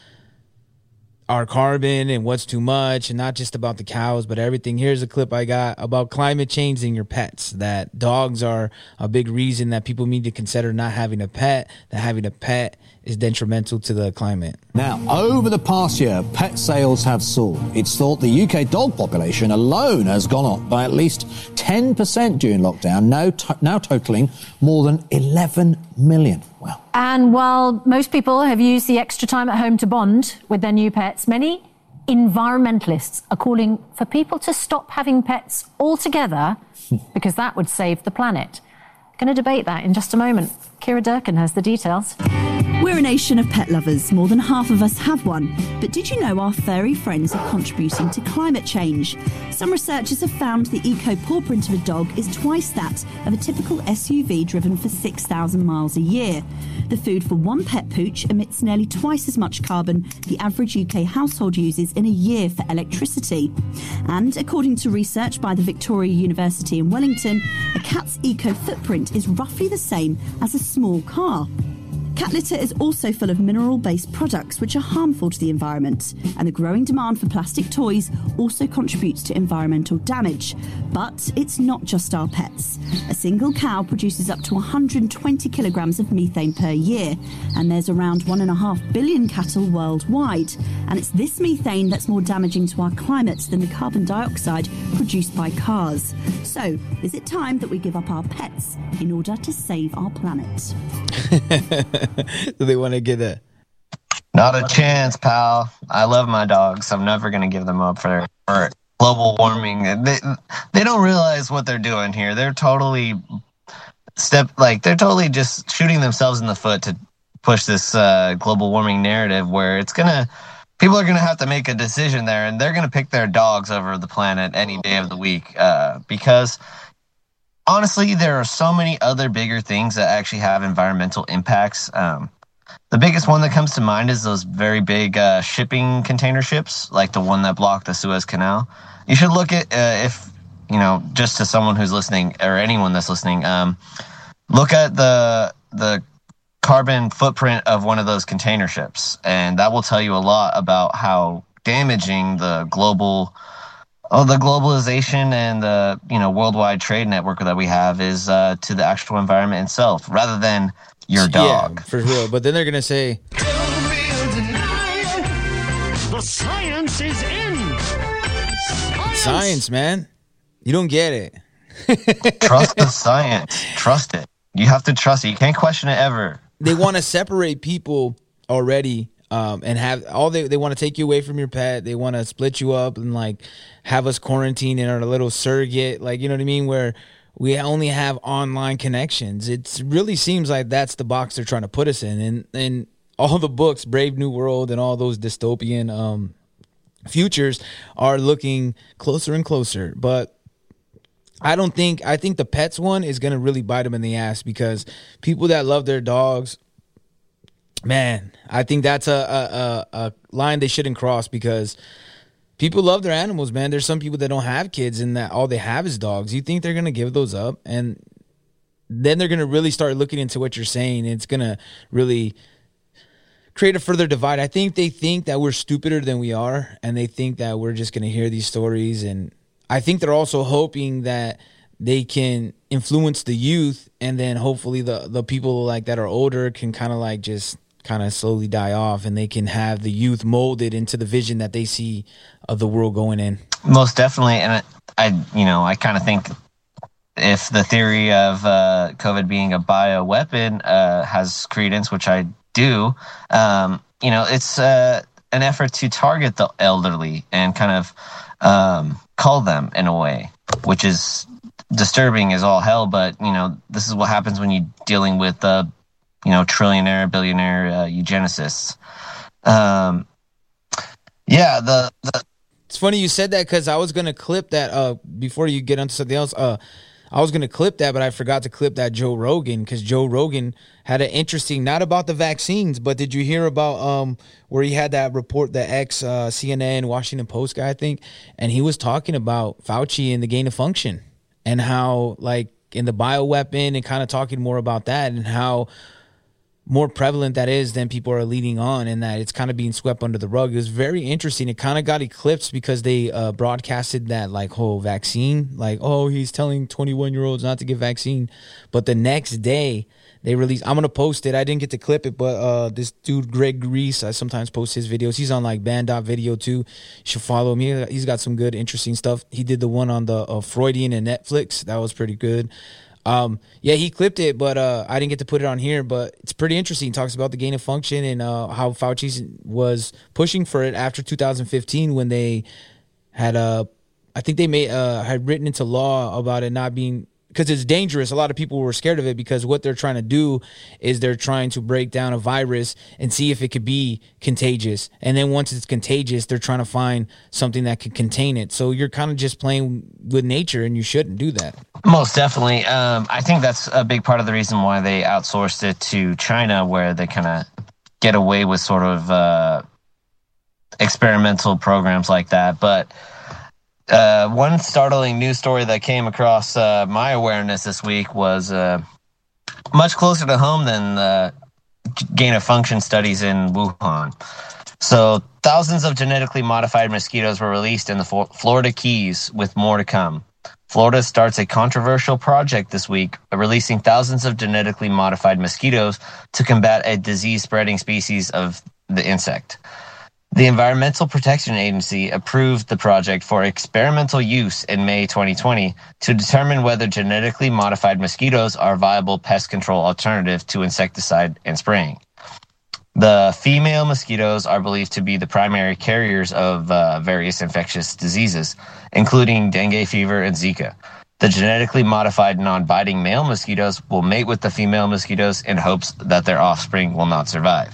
our carbon and what's too much, and not just about the cows, but everything. Here's a clip I got about climate change and your pets, that dogs are a big reason that people need to consider not having a pet, that having a pet is detrimental to the climate. Now, over the past year, pet sales have soared. It's thought the UK dog population alone has gone up by at least 10% during lockdown, now totalling more than 11 million. Wow. And while most people have used the extra time at home to bond with their new pets, many environmentalists are calling for people to stop having pets altogether, because that would save the planet. Going to debate that in just a moment. Kira Durkin has the details. We're a nation of pet lovers. More than half of us have one. But did you know our furry friends are contributing to climate change? Some researchers have found the eco-paw print of a dog is twice that of a typical SUV driven for 6,000 miles a year. The food for one pet pooch emits nearly twice as much carbon the average UK household uses in a year for electricity. And according to research by the Victoria University in Wellington, a cat's eco-footprint is roughly the same as a small car. Cat litter is also full of mineral-based products which are harmful to the environment, and the growing demand for plastic toys also contributes to environmental damage. But it's not just our pets. A single cow produces up to 120 kilograms of methane per year, and there's around 1.5 billion cattle worldwide. And it's this methane that's more damaging to our climate than the carbon dioxide produced by cars. So, is it time that we give up our pets in order to save our planet? Do they want to get that? Not a chance, pal. I love my dogs. I'm never going to give them up for global warming. They don't realize what they're doing here. They're totally they're totally just shooting themselves in the foot to push this global warming narrative where people are going to have to make a decision there, and they're going to pick their dogs over the planet any day of the week because honestly, there are so many other bigger things that actually have environmental impacts. The biggest one that comes to mind is those very big shipping container ships, like the one that blocked the Suez Canal. You should look at, just to someone who's listening or anyone that's listening, look at the carbon footprint of one of those container ships. And that will tell you a lot about how damaging the globalization and the worldwide trade network that we have is to the actual environment itself, rather than your dog. Yeah, for real. But then they're gonna say, the science is in. Science, man. You don't get it. Trust the science. Trust it. You have to trust it. You can't question it ever. They want to separate people already. And have they want to take you away from your pet. They want to split you up and like have us quarantine in our little surrogate, like, you know what I mean? Where we only have online connections. It really seems like that's the box they're trying to put us in. And all the books, Brave New World and all those dystopian futures are looking closer and closer. But I think the pets one is going to really bite them in the ass because people that love their dogs, man, I think that's a line they shouldn't cross because people love their animals, man. There's some people that don't have kids and that all they have is dogs. You think they're going to give those up? And then they're going to really start looking into what you're saying. It's going to really create a further divide. I think they think that we're stupider than we are, and they think that we're just going to hear these stories. And I think they're also hoping that they can influence the youth, and then hopefully the people like that are older can kind of slowly die off, and they can have the youth molded into the vision that they see of the world going in. Most definitely. And I kind of think if the theory of COVID being a bioweapon has credence, which I do, it's an effort to target the elderly and kind of cull them in a way, which is disturbing as all hell. But, this is what happens when you're dealing with trillionaire, billionaire eugenicists. It's funny you said that because I was going to clip that before you get onto something else. I was going to clip that, but I forgot to clip that Joe Rogan because Joe Rogan had an interesting, not about the vaccines, but did you hear about where he had that report, the CNN Washington Post guy, I think, and he was talking about Fauci and the gain of function and how, like, in the bioweapon and kind of talking more about that and how more prevalent that is than people are leading on, and that it's kind of being swept under the rug. It was very interesting. It kind of got eclipsed because they broadcasted that like whole vaccine, like, oh, he's telling 21-year-olds not to get vaccine. But the next day they released, I'm going to post it. I didn't get to clip it, but this dude, Greg Reese, I sometimes post his videos. He's on like Band.video too. You should follow him. He's got some good, interesting stuff. He did the one on the Freudian and Netflix. That was pretty good. He clipped it, but I didn't get to put it on here, but it's pretty interesting. He talks about the gain of function and how Fauci was pushing for it after 2015 when they had I think they had written into law about it not being, because it's dangerous. A lot of people were scared of it because what they're trying to do is they're trying to break down a virus and see if it could be contagious. And then once it's contagious, they're trying to find something that could contain it. So you're kind of just playing with nature, and you shouldn't do that. Most definitely. I think that's a big part of the reason why they outsourced it to China, where they kind of get away with sort of experimental programs like that. But one startling news story that came across my awareness this week was much closer to home than gain of function studies in Wuhan. So thousands of genetically modified mosquitoes were released in the Florida Keys, with more to come. Florida starts a controversial project this week, releasing thousands of genetically modified mosquitoes to combat a disease-spreading species of the insect. The Environmental Protection Agency approved the project for experimental use in May 2020 to determine whether genetically modified mosquitoes are a viable pest control alternative to insecticide and spraying. The female mosquitoes are believed to be the primary carriers of various infectious diseases, including dengue fever and Zika. The genetically modified non-biting male mosquitoes will mate with the female mosquitoes in hopes that their offspring will not survive.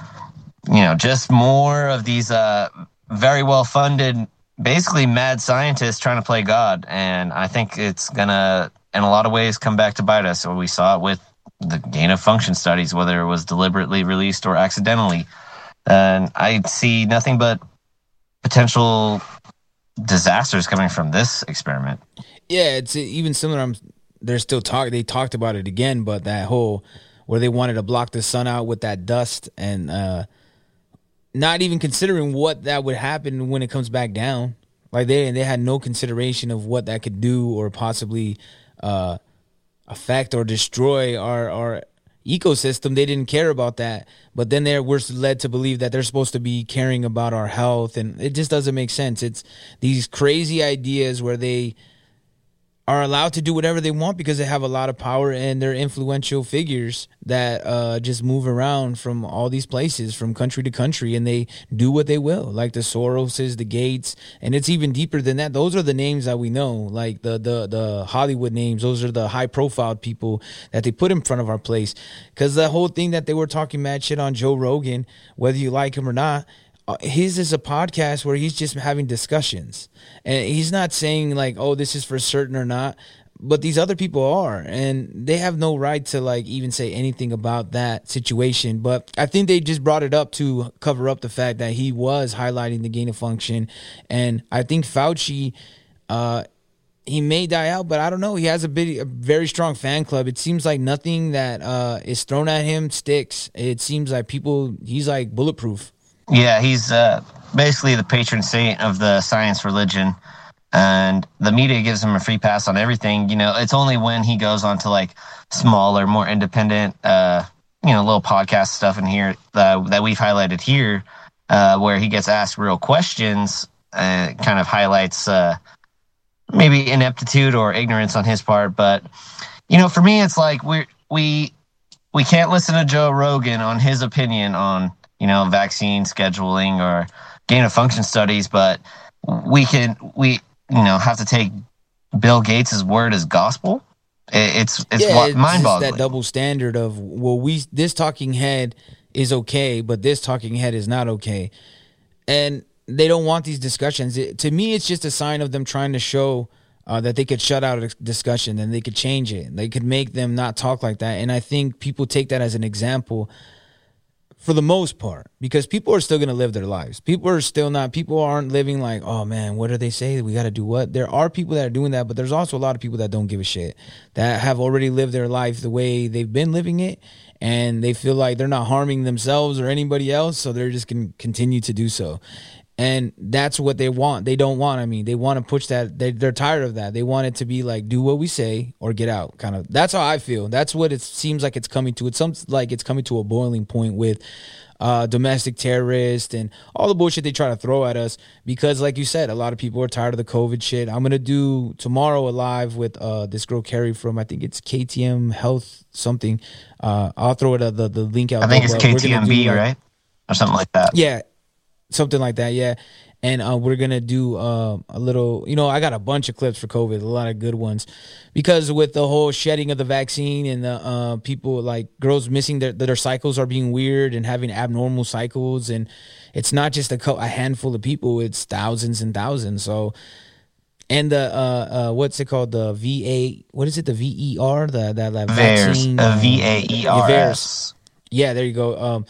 Just more of these very well-funded, basically mad scientists trying to play God. And I think it's going to, in a lot of ways, come back to bite us. So we saw it with the gain-of-function studies, whether it was deliberately released or accidentally. And I see nothing but potential disasters coming from this experiment. Yeah, it's even similar. They're still talking. They talked about it again, but that whole where they wanted to block the sun out with that dust and not even considering what that would happen when it comes back down. Like they had no consideration of what that could do or possibly affect or destroy our ecosystem. They didn't care about that. But then we're led to believe that they're supposed to be caring about our health, and it just doesn't make sense. It's these crazy ideas where they are allowed to do whatever they want because they have a lot of power and they're influential figures that just move around from all these places, from country to country, and they do what they will, like the Soroses, the Gates, and it's even deeper than that. Those are the names that we know, like the Hollywood names. Those are the high-profile people that they put in front of our place, because the whole thing that they were talking mad shit on Joe Rogan, whether you like him or not, his is a podcast where he's just having discussions, and he's not saying like, oh, this is for certain or not, but these other people are, and they have no right to like even say anything about that situation. But I think they just brought it up to cover up the fact that he was highlighting the gain of function. And I think Fauci, he may die out, but I don't know. He has a very strong fan club. It seems like nothing that is thrown at him sticks. It seems like he's like bulletproof. Yeah, he's basically the patron saint of the science religion, and the media gives him a free pass on everything. It's only when he goes on to like smaller, more independent, little podcast stuff in here that we've highlighted here, where he gets asked real questions, kind of highlights maybe ineptitude or ignorance on his part. But, for me, it's like we can't listen to Joe Rogan on his opinion on vaccine scheduling or gain of function studies, but we have to take Bill Gates' word as gospel. It's mind-boggling. That double standard of, this talking head is okay, but this talking head is not okay. And they don't want these discussions. To me, it's just a sign of them trying to show that they could shut out a discussion and they could change it. They could make them not talk like that. And I think people take that as an example for the most part, because people are still going to live their lives. People aren't living like, oh man, what do they say? We got to do what? There are people that are doing that, but there's also a lot of people that don't give a shit, that have already lived their life the way they've been living it, and they feel like they're not harming themselves or anybody else, so they're just going to continue to do so. And that's what they want. They don't want, they want to push that. They're tired of that. They want it to be like, do what we say or get out, kind of. That's how I feel. That's what it seems like it's coming to. It sounds like it's coming to a boiling point with domestic terrorists and all the bullshit they try to throw at us. Because like you said, a lot of people are tired of the COVID shit. I'm going to do tomorrow a live with this girl, Carrie, from, I think it's KTM Health something. I'll throw it the link out. I think it's KTMB, right? Or something like that. Yeah. Something like that, yeah. And we're going to do a little, I got a bunch of clips for COVID, a lot of good ones. Because with the whole shedding of the vaccine and the people, like girls missing their cycles are being weird and having abnormal cycles. And it's not just a handful of people, it's thousands and thousands. So, and the, what's it called? The VA, what is it? The VER? That vaccine? VAERS. Yeah, there you go.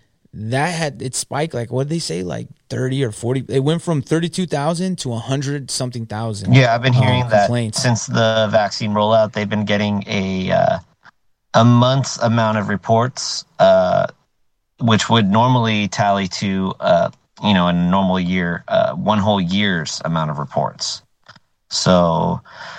It spiked, like, what did they say, like 30 or 40? It went from 32,000 to 100 something thousand. Yeah, I've been hearing that since the vaccine rollout, they've been getting a month's amount of reports, which would normally tally to in a normal year, one whole year's amount of reports. So,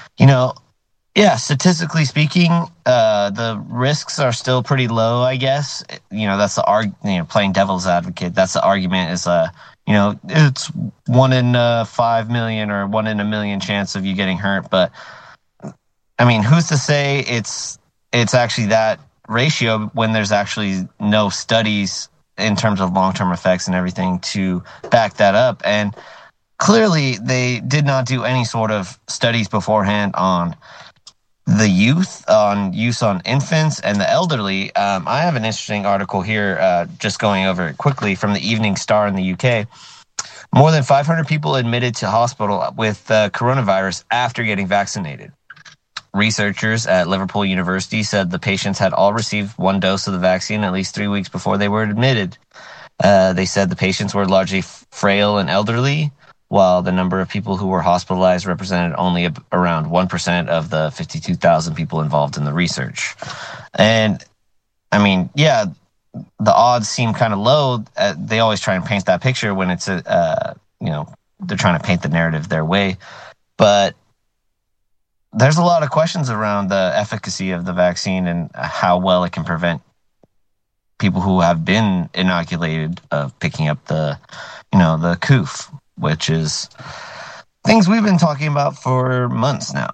yeah, statistically speaking, the risks are still pretty low, I guess. That's the playing devil's advocate. That's the argument is, it's 1 in 5 million or 1 in a million chance of you getting hurt. But I mean, who's to say it's actually that ratio when there's actually no studies in terms of long-term effects and everything to back that up? And clearly they did not do any sort of studies beforehand on the youth, on use on infants and the elderly. I have an interesting article here, just going over it quickly, from the Evening Star in the UK. More than 500 people admitted to hospital with coronavirus after getting vaccinated. Researchers at Liverpool University said the patients had all received 1 dose of the vaccine at least 3 weeks before they were admitted. They said the patients were largely frail and elderly, while the number of people who were hospitalized represented only around 1% of the 52,000 people involved in the research. And I mean, yeah, the odds seem kind of low. They always try and paint that picture when it's they're trying to paint the narrative their way. But there's a lot of questions around the efficacy of the vaccine and how well it can prevent people who have been inoculated of picking up the COOF, which is things we've been talking about for months now.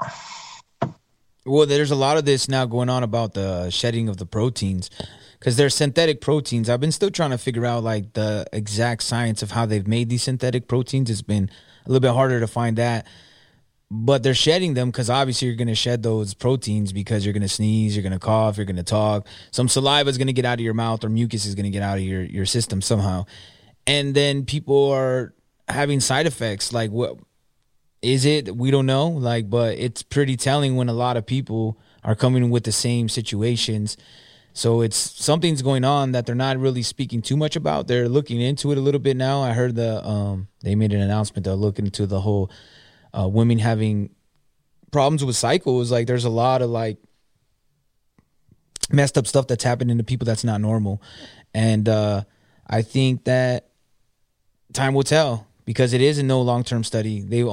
Well, there's a lot of this now going on about the shedding of the proteins, because they're synthetic proteins. I've been still trying to figure out like the exact science of how they've made these synthetic proteins. It's been a little bit harder to find that. But they're shedding them because obviously you're going to shed those proteins because you're going to sneeze, you're going to cough, you're going to talk. Some saliva is going to get out of your mouth, or mucus is going to get out of your system somehow. And then people are having side effects. Like, what is it? We don't know. Like, but it's pretty telling when a lot of people are coming with the same situations. So it's something's going on that they're not really speaking too much about. They're looking into it a little bit now. I heard they made an announcement. They're looking into the whole women having problems with cycles. Like, there's a lot of like messed up stuff that's happening to people that's not normal. And I think that time will tell, because it is a no long-term study. They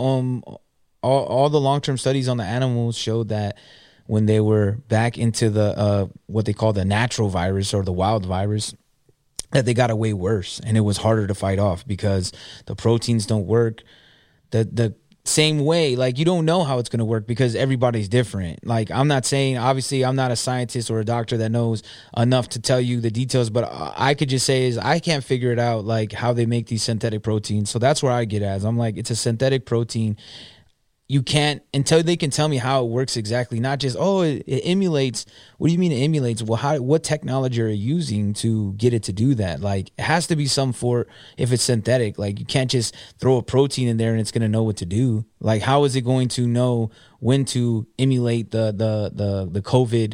all the long-term studies on the animals showed that when they were back into the what they call the natural virus or the wild virus, that they got way worse, and it was harder to fight off because the proteins don't work the same way. Like, you don't know how it's going to work because everybody's different. Like, I'm not saying, obviously I'm not a scientist or a doctor that knows enough to tell you the details, but I could just say is I can't figure it out, like how they make these synthetic proteins. So that's where I get at. I'm like, it's a synthetic protein. You can't, until they can tell me how it works exactly, not just, it emulates. What do you mean it emulates? Well, what technology are you using to get it to do that? Like, it has to be if it's synthetic. Like, you can't just throw a protein in there and it's going to know what to do. Like, how is it going to know when to emulate the COVID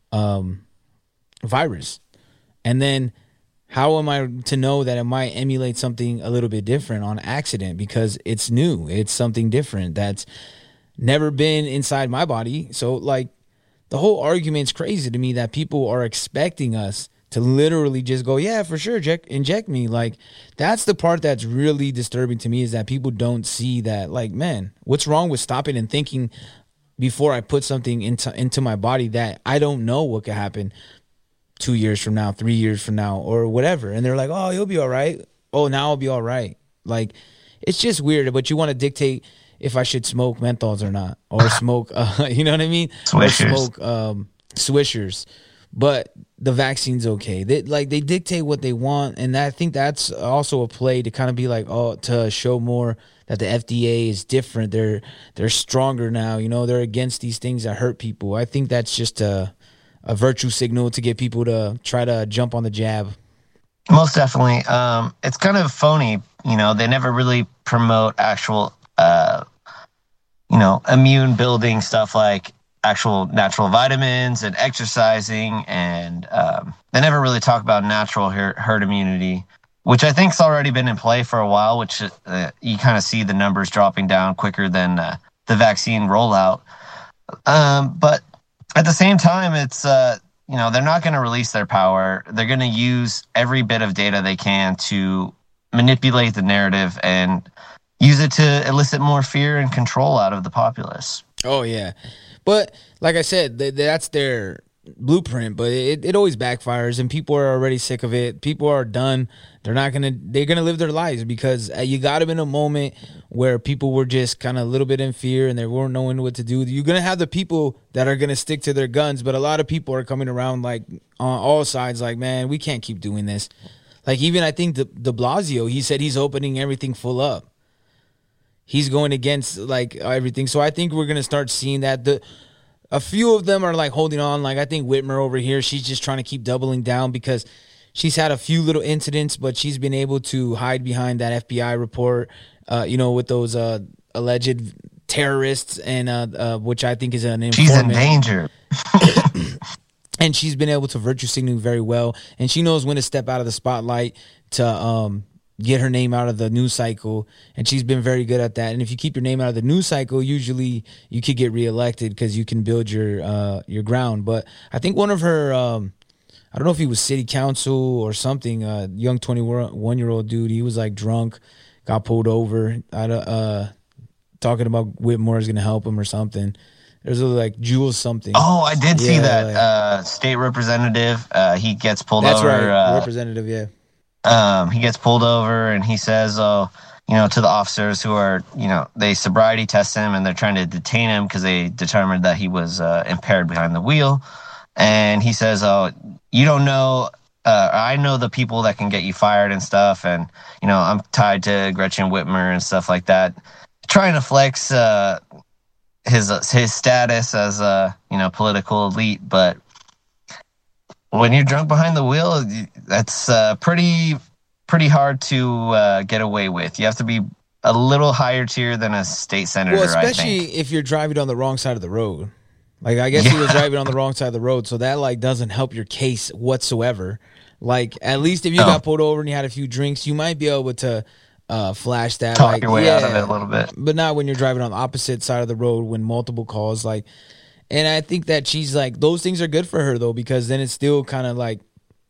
virus? And then how am I to know that it might emulate something a little bit different on accident because it's new? It's something different that's never been inside my body. So, like, the whole argument's crazy to me that people are expecting us to literally just go, yeah, for sure, inject me. Like, that's the part that's really disturbing to me, is that people don't see that, like, man, what's wrong with stopping and thinking before I put something into my body that I don't know what could happen 2 years from now, 3 years from now, or whatever. And they're like, oh, you'll be all right. Oh, now I'll be all right. Like, it's just weird, but you want to dictate if I should smoke menthols or not, or smoke, you know what I mean? Swishers. Or smoke Swishers. But the vaccine's okay. They dictate what they want. And I think that's also a play to kind of be like, to show more that the FDA is different. They're stronger now. You know, they're against these things that hurt people. I think that's just a virtue signal to get people to try to jump on the jab. Most definitely. It's kind of phony. You know, they never really promote actual, immune building stuff like actual natural vitamins and exercising. And they never really talk about natural herd immunity, which I think's already been in play for a while, which you kind of see the numbers dropping down quicker than the vaccine rollout. But at the same time, it's, they're not going to release their power. They're going to use every bit of data they can to manipulate the narrative and use it to elicit more fear and control out of the populace. Oh, yeah. But like I said, that's their blueprint, but it always backfires, and people are already sick of it. People are done. They're gonna live their lives, because you got them in a moment where people were just kind of a little bit in fear and they weren't knowing what to do. You're gonna have the people that are gonna stick to their guns, but a lot of people are coming around like on all sides, like, man, we can't keep doing this. Like, even I think de Blasio, he said he's opening everything full up. He's going against like everything. So I think we're gonna start seeing that. A few of them are like holding on. Like, I think Whitmer over here, she's just trying to keep doubling down because she's had a few little incidents, but she's been able to hide behind that FBI report, with those alleged terrorists, and which I think is an informant. She's in danger. And she's been able to virtue signal very well, and she knows when to step out of the spotlight to get her name out of the news cycle, and she's been very good at that. And if you keep your name out of the news cycle, usually you could get reelected because you can build your ground. But I think one of her, I don't know if he was city council or something, young 21-year-old dude, he was like drunk, got pulled over, talking about Whitmore is going to help him or something. There's like Jules something. Oh, I did see that. State representative, he gets pulled over. That's right, representative, yeah. He gets pulled over and he says, to the officers who are, they sobriety test him and they're trying to detain him because they determined that he was impaired behind the wheel. And he says, you don't know, I know the people that can get you fired and stuff. And, I'm tied to Gretchen Whitmer and stuff like that. Trying to flex his status as a, political elite. But when you're drunk behind the wheel, that's pretty hard to get away with. You have to be a little higher tier than a state senator, well, especially I think. If you're driving on the wrong side of the road. Like, I guess he was driving on the wrong side of the road, so that, like, doesn't help your case whatsoever. Like, at least if you got pulled over and you had a few drinks, you might be able to flash that. Talk your way out of it a little bit. But not when you're driving on the opposite side of the road when multiple calls, like... And I think that she's like, those things are good for her though, because then it's still kind of like,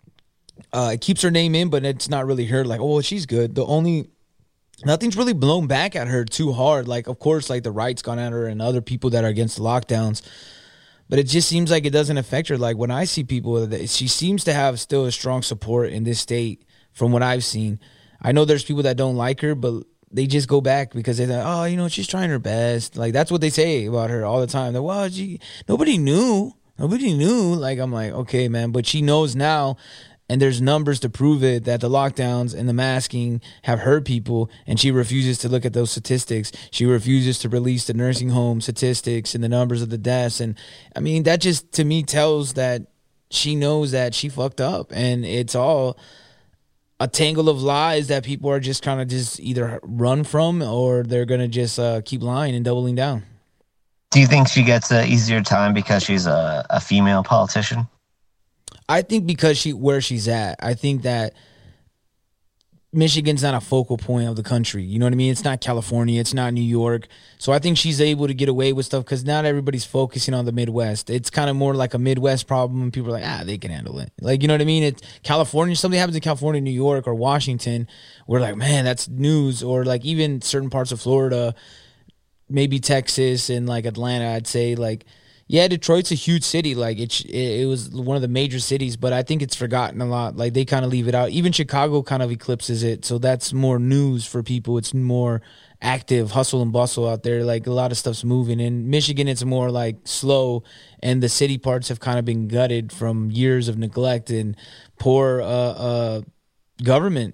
it keeps her name in, but it's not really her. Like, oh, she's good. Nothing's really blown back at her too hard. Like, of course, like the right's gone at her and other people that are against the lockdowns, but it just seems like it doesn't affect her. Like when I see people, she seems to have still a strong support in this state from what I've seen. I know there's people that don't like her, but they just go back because they're like, oh, she's trying her best. Like, that's what they say about her all the time. They're, well, nobody knew. Like, I'm like, okay, man. But she knows now, and there's numbers to prove it, that the lockdowns and the masking have hurt people, and she refuses to look at those statistics. She refuses to release the nursing home statistics and the numbers of the deaths. And, I mean, that just, to me, tells that she knows that she fucked up, and it's all a tangle of lies that people are just trying to just either run from, or they're going to just keep lying and doubling down. Do you think she gets an easier time because she's a female politician? I think because where she's at, I think that Michigan's not a focal point of the country. You know what I mean? It's not California. It's not New York. So I think she's able to get away with stuff because not everybody's focusing on the Midwest. It's kind of more like a Midwest problem, and people are like, they can handle it. Like, you know what I mean? It's California. Something happens in California, New York, or Washington, we're like, man, that's news. Or like even certain parts of Florida, maybe Texas and like Atlanta, I'd say, like, yeah, Detroit's a huge city. Like it was one of the major cities, but I think it's forgotten a lot. Like they kind of leave it out. Even Chicago kind of eclipses it. So that's more news for people. It's more active hustle and bustle out there. Like a lot of stuff's moving. In Michigan, it's more like slow, and the city parts have kind of been gutted from years of neglect and poor government.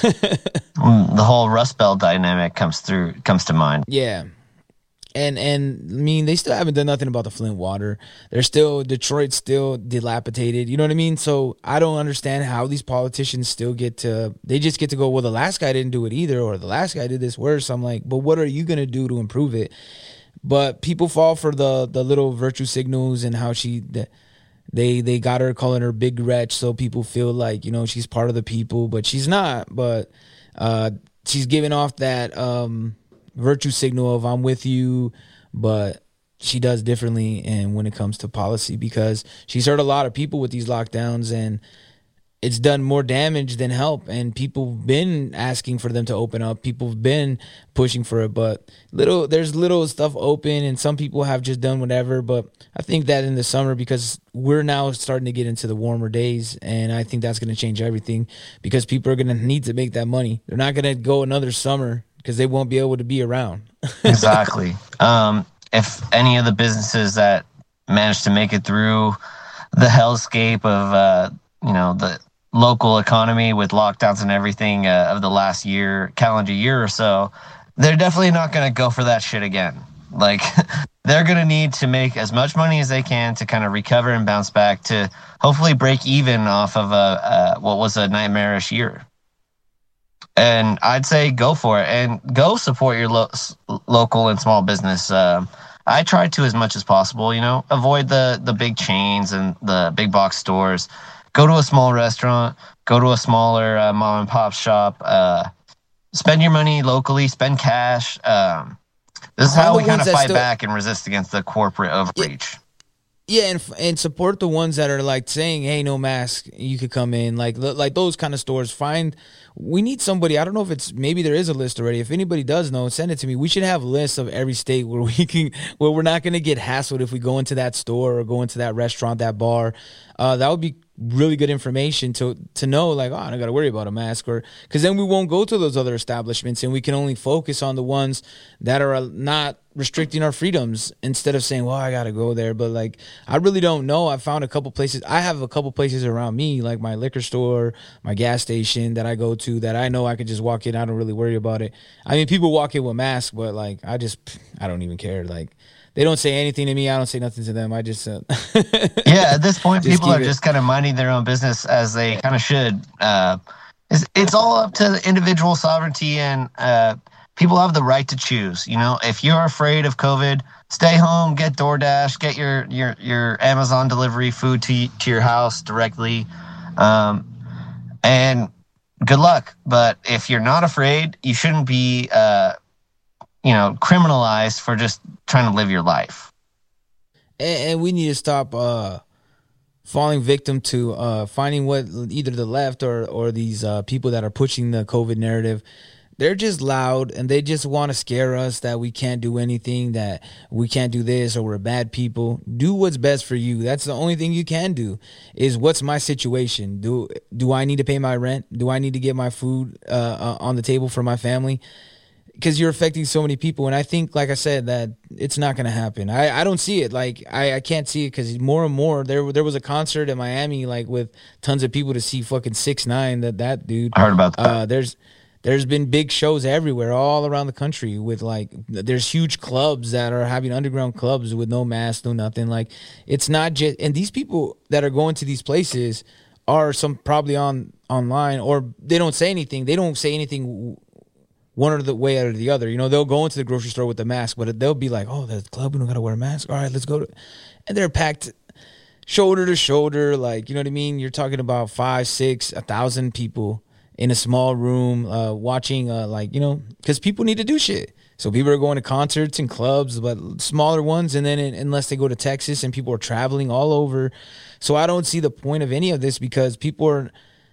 The whole Rust Belt dynamic comes to mind. Yeah. And I mean, they still haven't done nothing about the Flint water. Detroit's still dilapidated. You know what I mean? So I don't understand how these politicians still they just get to go, well, the last guy didn't do it either, or the last guy did this worse. I'm like, but what are you going to do to improve it? But people fall for the little virtue signals and how they got her calling her big wretch. So people feel like, she's part of the people, but she's not. But she's giving off that, virtue signal of I'm with you, but she does differently and when it comes to policy, because she's hurt a lot of people with these lockdowns, and it's done more damage than help, and people have been asking for them to open up. People have been pushing for it, but there's little stuff open, and some people have just done whatever. But I think that in the summer, because we're now starting to get into the warmer days, and I think that's going to change everything, because people are going to need to make that money. They're not going to go another summer because they won't be able to be around. Exactly. If any of the businesses that managed to make it through the hellscape of the local economy with lockdowns and everything of the last calendar year or so, they're definitely not going to go for that shit again. Like, they're going to need to make as much money as they can to kind of recover and bounce back to hopefully break even off of what was a nightmarish year. And I'd say go for it and go support your local and small business. I try to as much as possible, avoid the big chains and the big box stores. Go to a small restaurant, go to a smaller mom and pop shop, spend your money locally, spend cash. This is how we kind of fight back and resist against the corporate overreach. Yeah, and support the ones that are like saying, "Hey, no mask, you could come in." Like those kind of stores. We need somebody. I don't know if maybe there is a list already. If anybody does know, send it to me. We should have lists of every state where we're not going to get hassled if we go into that store or go into that restaurant, that bar. That would be really good information to know, like, oh, I don't got to worry about a mask, or because then we won't go to those other establishments and we can only focus on the ones that are not restricting our freedoms instead of saying, well, I got to go there. But like, I really don't know. I found a couple places. I have a couple places around me, like my liquor store, my gas station that I go to that I know I could just walk in. I don't really worry about it. I mean, people walk in with masks, but like, I don't even care. Like, they don't say anything to me. I don't say nothing to them. I just yeah, at this point, people are just kind of minding their own business as they kind of should. It's all up to the individual sovereignty, and people have the right to choose. If you're afraid of COVID, stay home, get DoorDash, get your Amazon delivery food to your house directly, and good luck. But if you're not afraid, you shouldn't be criminalized for just trying to live your life. And we need to stop falling victim to finding what either the left or these people that are pushing the COVID narrative. They're just loud and they just want to scare us that we can't do anything, that we can't do this, or we're bad people. Do what's best for you. That's the only thing you can do, is what's my situation? Do I need to pay my rent? Do I need to get my food on the table for my family? Because you're affecting so many people. And I think, like I said, that it's not going to happen. I don't see it. Like, I can't see it because more and more, there was a concert in Miami, like, with tons of people to see fucking 6ix9ine, that dude. I heard about that. There's been big shows everywhere, all around the country, with like, there's huge clubs that are having underground clubs with no mask, no nothing. Like, it's not just, and these people that are going to these places are some probably online, or they don't say anything. They don't say anything one or the way out or the other. They'll go into the grocery store with the mask, but they'll be like, oh, there's a club, we don't got to wear a mask. All right, let's go. And they're packed shoulder to shoulder. Like, you know what I mean? You're talking about 5, 6, 1,000 people in a small room watching, because people need to do shit. So people are going to concerts and clubs, but smaller ones. And then unless they go to Texas, and people are traveling all over. So I don't see the point of any of this, because people are,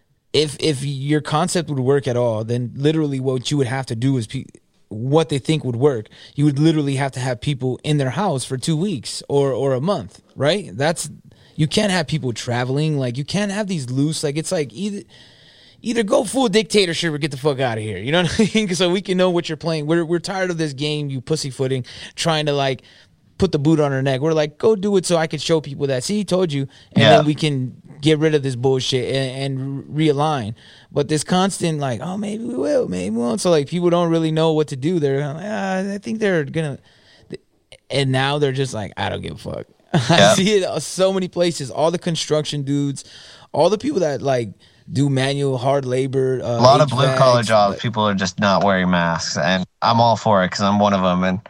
if your concept would work at all, then literally what you would have to do is what they think would work. You would literally have to have people in their house for 2 weeks or a month, right? You can't have people traveling. Like, you can't have these loose, like, it's like either go full dictatorship or get the fuck out of here. You know what I mean? So we can know what you're playing. We're tired of this game, you pussyfooting, trying to like put the boot on our neck. We're like, go do it so I can show people that, see, told you. And then we can get rid of this bullshit and realign. But this constant like, oh, maybe we will, maybe we won't. So like, people don't really know what to do. They're like, I think they're going to. And now they're just like, I don't give a fuck. I see it so many places. All the construction dudes, all the people that like do manual hard labor. A lot of blue collar jobs, people are just not wearing masks, and I'm all for it because I'm one of them. And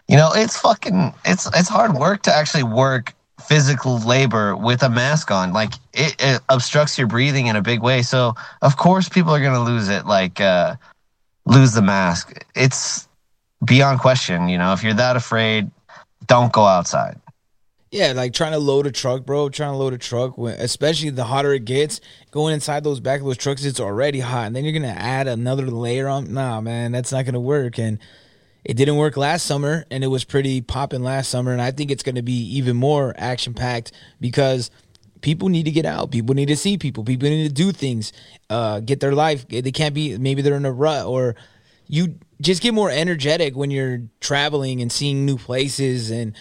it's hard work to actually work physical labor with a mask on. Like, it obstructs your breathing in a big way. So of course people are going to lose it, like lose the mask. It's beyond question. If you're that afraid, don't go outside. Yeah, like trying to load a truck, bro. Trying to load a truck, especially the hotter it gets, going inside those back of those trucks, it's already hot. And then you're going to add another layer on. Nah, man, that's not going to work. And it didn't work last summer, and it was pretty popping last summer. And I think it's going to be even more action-packed because people need to get out. People need to see people. People need to do things, get their life. They can't be, maybe they're in a rut, or you just get more energetic when you're traveling and seeing new places and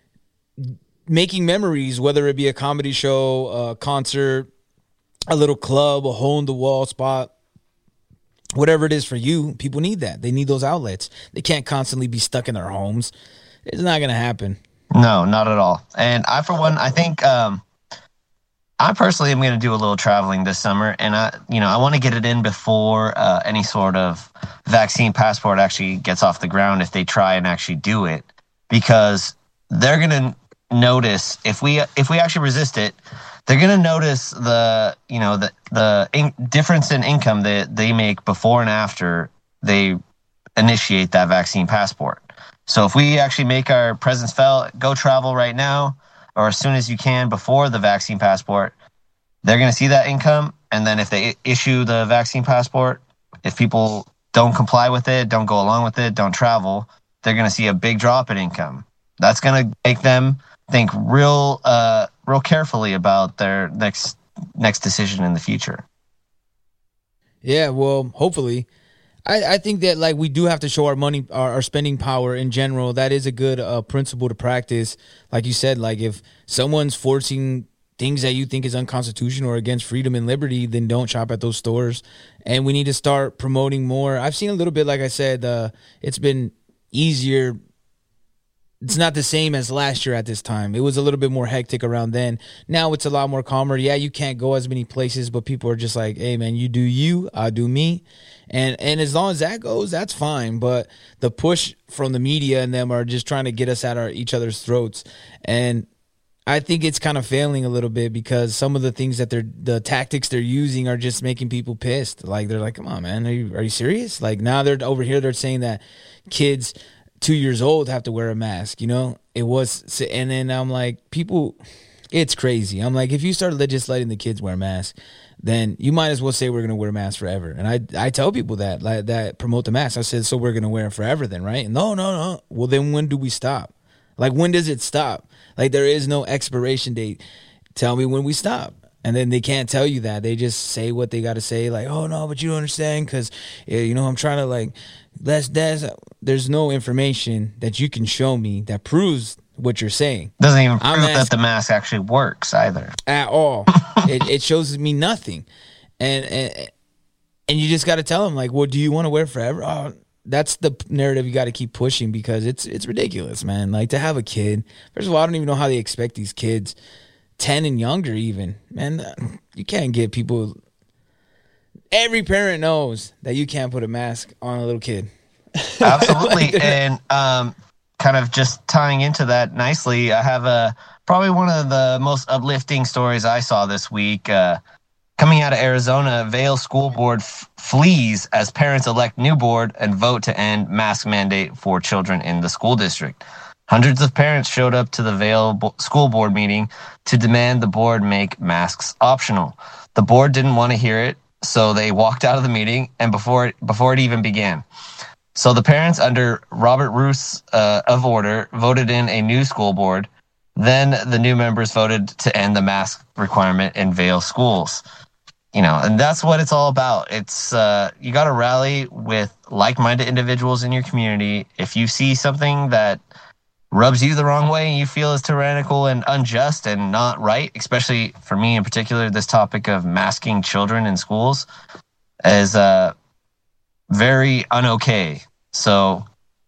making memories, whether it be a comedy show, a concert, a little club, a hole-in-the-wall spot, whatever it is for you. People need that. They need those outlets. They can't constantly be stuck in their homes. It's not going to happen. No, not at all. And I, for one, I think I personally am going to do a little traveling this summer, and I want to get it in before any sort of vaccine passport actually gets off the ground, if they try and actually do it, because they're going to notice if we actually resist it, they're going to notice the difference in income that they make before and after they initiate that vaccine passport. So if we actually make our presence felt, go travel right now, or as soon as you can before the vaccine passport, they're going to see that income. And then if they issue the vaccine passport, if people don't comply with it, don't go along with it, don't travel, they're going to see a big drop in income. That's going to make them think real carefully about their next decision in the future. Yeah, well, hopefully. I think that like we do have to show our money, our spending power in general. That is a good principle to practice. Like you said, like if someone's forcing things that you think is unconstitutional or against freedom and liberty, then don't shop at those stores. And we need to start promoting more. I've seen a little bit, like I said, it's been easier. It's not the same as last year at this time. It was a little bit more hectic around then. Now it's a lot more calmer. Yeah, you can't go as many places, but people are just like, hey, man, you do you, I do me. And as long as that goes, that's fine. But the push from the media and them are just trying to get us at each other's throats. And I think it's kind of failing a little bit because some of the things that the tactics they're using are just making people pissed. Like, they're like, come on, man, are you serious? Like, now they're over here, they're saying that kids 2 years old have to wear a mask, and then I'm like, people, it's crazy. I'm like, if you start letting the kids wear masks, then you might as well say we're going to wear masks forever. And I tell people that promote the mask. I said, so we're going to wear them forever then, right? And no. Well, then when do we stop? Like, when does it stop? Like, there is no expiration date. Tell me when we stop. And then they can't tell you that. They just say what they got to say. Like, oh, no, but you don't understand because, I'm trying to, like, there's no information that you can show me that proves what you're saying. Doesn't even prove that the mask actually works either. At all. It shows me nothing. And you just got to tell them, like, well, do you want to wear it forever? Oh, that's the narrative you got to keep pushing because it's ridiculous, man. Like, to have a kid, first of all, I don't even know how they expect these kids 10 and younger even. Man, you can't get people. Every parent knows that you can't put a mask on a little kid. Absolutely. And kind of just tying into that nicely, I have probably one of the most uplifting stories I saw this week. Coming out of Arizona, Vail School Board flees as parents elect new board and vote to end mask mandate for children in the school district. Hundreds of parents showed up to the Vail School Board meeting to demand the board make masks optional. The board didn't want to hear it, so they walked out of the meeting and before it even began. So the parents, under Robert Roos of order, voted in a new school board. Then the new members voted to end the mask requirement in Vail schools. And that's what it's all about. It's you got to rally with like-minded individuals in your community. If you see something that rubs you the wrong way and you feel is tyrannical and unjust and not right, especially for me in particular, this topic of masking children in schools is very unokay. So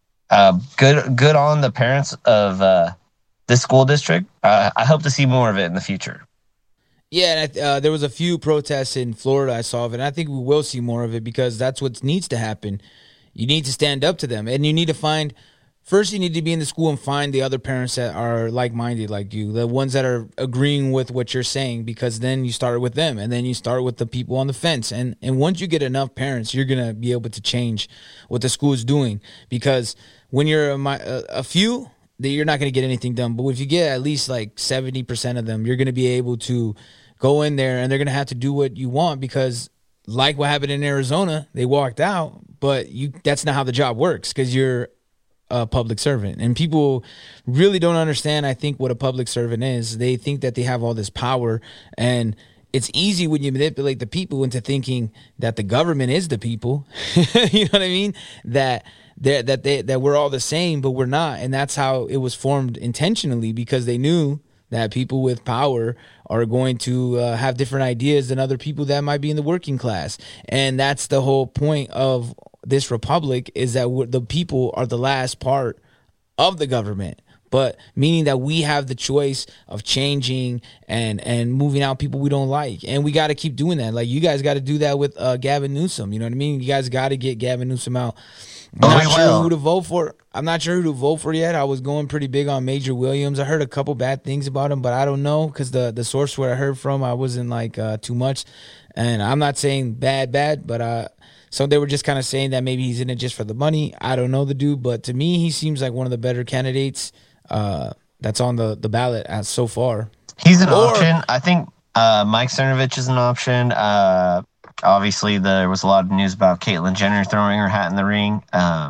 good on the parents of this school district. I hope to see more of it in the future. Yeah, and there was a few protests in Florida I saw of it, and I think we will see more of it because that's what needs to happen. You need to stand up to them, and you need to find – first you need to be in the school and find the other parents that are like-minded like you, the ones that are agreeing with what you're saying, because then you start with them, and then you start with the people on the fence. And once you get enough parents, you're going to be able to change what the school is doing, because when you're a few you're not going to get anything done. But if you get at least like 70% of them, you're going to be able to go in there and they're going to have to do what you want, because like what happened in Arizona, they walked out, but that's not how the job works, because you're a public servant. And people really don't understand, I think, what a public servant is. They think that they have all this power, and it's easy when you manipulate the people into thinking that the government is the people. You know what I mean? That we're all the same, but we're not. And that's how it was formed intentionally, because they knew that people with power are going to have different ideas than other people that might be in the working class. And that's the whole point of this republic, is that the people are the last part of the government. But meaning that we have the choice of changing and moving out people we don't like. And we got to keep doing that. Like, you guys got to do that with Gavin Newsom. You know what I mean? You guys got to get Gavin Newsom out. I'm not sure who to vote for. I'm not sure who to vote for yet. I was going pretty big on Major Williams. I heard a couple bad things about him, but I don't know, because the source where I heard from, I wasn't like too much. And I'm not saying bad, but so they were just kind of saying that maybe he's in it just for the money. I don't know the dude, but to me, he seems like one of the better candidates that's on the ballot as so far. He's an option. I think Mike Cernovich is an option. Obviously, there was a lot of news about Caitlyn Jenner throwing her hat in the ring.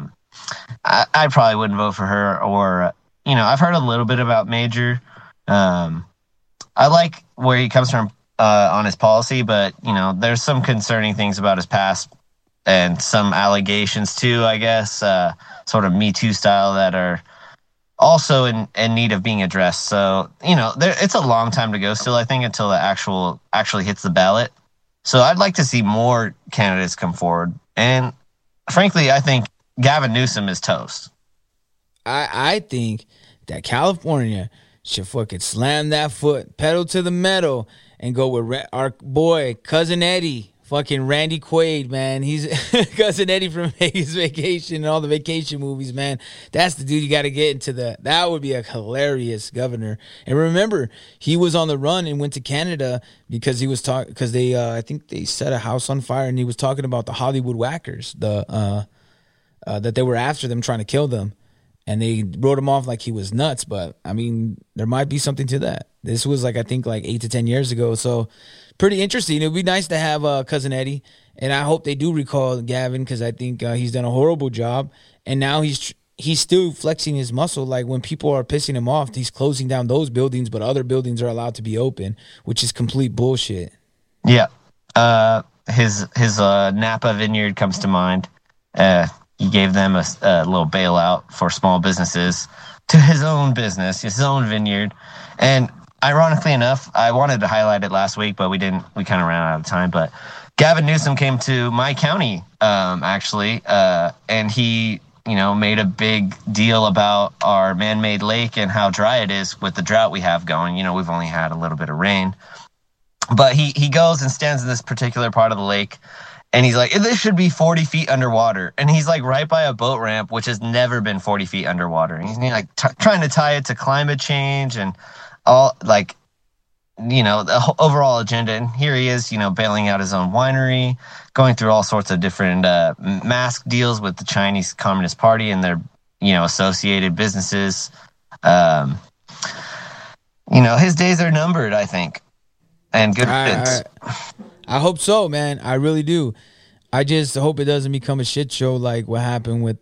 I probably wouldn't vote for her. Or, I've heard a little bit about Major. I like where he comes from on his policy, but, there's some concerning things about his past and some allegations too, I guess, sort of Me Too style, that are also in need of being addressed. So, it's a long time to go still, I think, until the actually hits the ballot. So I'd like to see more candidates come forward. And frankly, I think Gavin Newsom is toast. I think that California should fucking slam that foot, pedal to the metal, and go with our boy, Cousin Eddie. Fucking Randy Quaid, man. He's Cousin Eddie from Vegas Vacation and all the vacation movies, man. That's the dude you got to get into that would be a hilarious governor. And remember, he was on the run and went to Canada because he was because they, I think they set a house on fire, and he was talking about the Hollywood whackers, that they were after them, trying to kill them. And they wrote him off like he was nuts. But, I mean, there might be something to that. This was I think 8 to 10 years ago. So, pretty interesting. It would be nice to have Cousin Eddie. And I hope they do recall Gavin, because I think he's done a horrible job. And now he's still flexing his muscle. Like, when people are pissing him off, he's closing down those buildings, but other buildings are allowed to be open, which is complete bullshit. Yeah. His Napa Vineyard comes to mind. He gave them a little bailout for small businesses to his own business, his own vineyard. And ironically enough, I wanted to highlight it last week, but we didn't. We kind of ran out of time. But Gavin Newsom came to my county, actually, and he, made a big deal about our man-made lake and how dry it is with the drought we have going. We've only had a little bit of rain. But he goes and stands in this particular part of the lake, and he's like, this should be 40 feet underwater. And he's right by a boat ramp, which has never been 40 feet underwater. And he's trying to tie it to climate change and all, the overall agenda. And here he is, bailing out his own winery, going through all sorts of different mask deals with the Chinese Communist Party and their, associated businesses. His days are numbered, I think. And good riddance. I hope so, man. I really do. I just hope it doesn't become a shit show like what happened with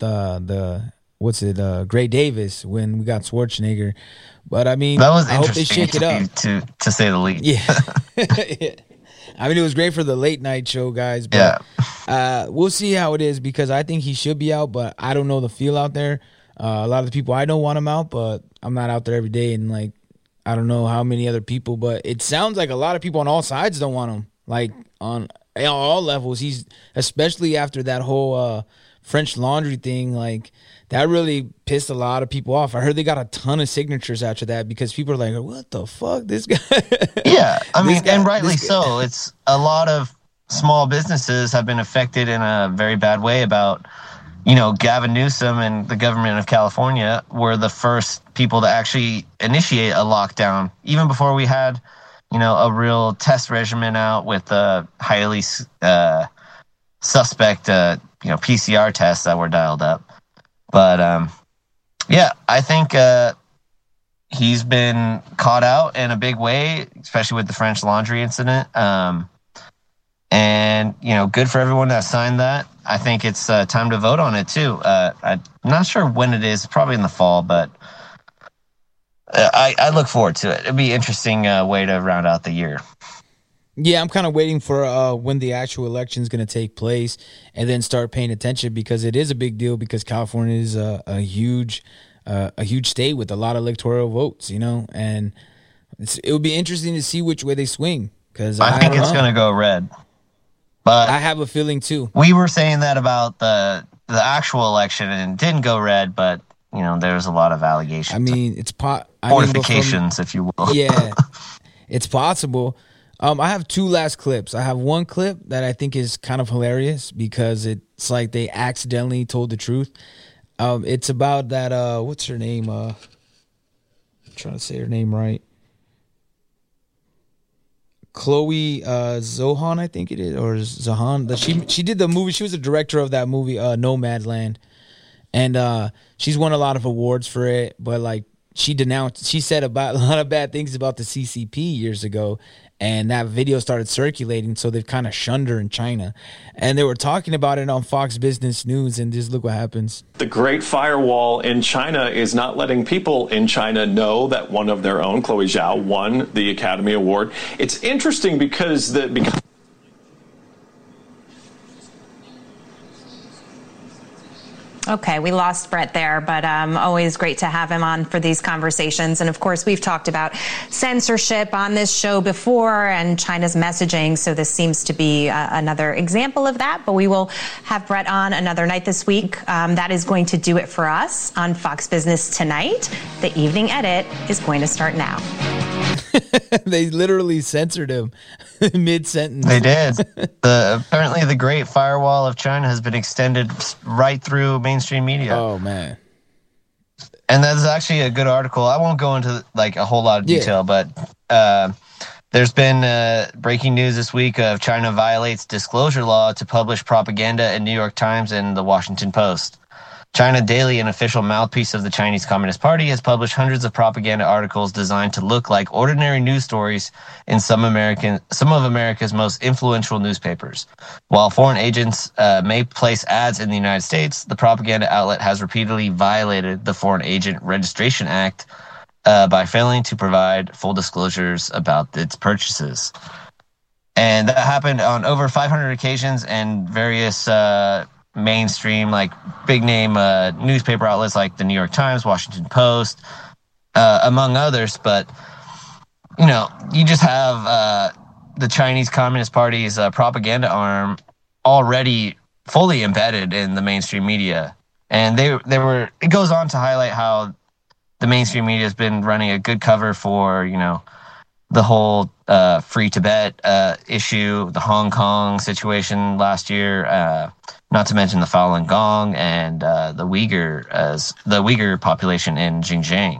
Gray Davis when we got Schwarzenegger. But I mean, that was I hope they shake it up, to say the least. Yeah. I mean, it was great for the late night show, guys. But we'll see how it is, because I think he should be out, but I don't know the feel out there. A lot of the people I know want him out, but I'm not out there every day, and I don't know how many other people. But it sounds like a lot of people on all sides don't want him. On all levels, he's, especially after that whole French Laundry thing, that really pissed a lot of people off. I heard they got a ton of signatures after that, because people are like, what the fuck, this guy? Yeah, I mean, and rightly so. It's a lot of small businesses have been affected in a very bad way about, Gavin Newsom and the government of California were the first people to actually initiate a lockdown, even before we had a real test regimen out with highly suspect, PCR tests that were dialed up. But Yeah, I think he's been caught out in a big way, especially with the French Laundry incident. And, good for everyone that signed that. I think it's time to vote on it, too. I'm not sure when it is, probably in the fall, but I look forward to it. It'd be an interesting way to round out the year. Yeah, I'm kind of waiting for when the actual election is going to take place and then start paying attention, because it is a big deal, because California is a huge state with a lot of electoral votes, and it would be interesting to see which way they swing, because I think it's going to go red. But I have a feeling too. We were saying that about the actual election, and it didn't go red, but there's a lot of allegations. I mean, it's fortifications, if you will. Yeah, it's possible. I have two last clips. I have one clip that I think is kind of hilarious because it's like they accidentally told the truth. It's about that. What's her name? I'm trying to say her name right. Chloe Zohan, I think it is, or Zohan. She did the movie. She was the director of that movie, Nomadland, and she's won a lot of awards for it. But she said about a lot of bad things about the CCP years ago, and that video started circulating. So they've kind of shunned her in China, and they were talking about it on Fox Business News. And just look what happens. The Great Firewall in China is not letting people in China know that one of their own, Chloe Zhao, won the Academy Award. It's interesting because Okay, we lost Brett there, but always great to have him on for these conversations. And of course, we've talked about censorship on this show before and China's messaging, so this seems to be another example of that. But we will have Brett on another night this week. That is going to do it for us on Fox Business Tonight. The evening edit is going to start now. They literally censored him mid-sentence. They did. Apparently the Great Firewall of China has been extended right through mainstream media. Oh, man. And that's actually a good article. I won't go into a whole lot of detail, but there's been breaking news this week of China violates disclosure law to publish propaganda in New York Times and the Washington Post. China Daily, an official mouthpiece of the Chinese Communist Party, has published hundreds of propaganda articles designed to look like ordinary news stories in some of America's most influential newspapers. While foreign agents may place ads in the United States, the propaganda outlet has repeatedly violated the Foreign Agent Registration Act by failing to provide full disclosures about its purchases. And that happened on over 500 occasions, and various mainstream, big name newspaper outlets like the New York Times, Washington Post, among others. But, you just have the Chinese Communist Party's propaganda arm already fully embedded in the mainstream media. And it goes on to highlight how the mainstream media has been running a good cover for, the whole Free Tibet issue, the Hong Kong situation last year, not to mention the Falun Gong and the Uyghur population in Xinjiang.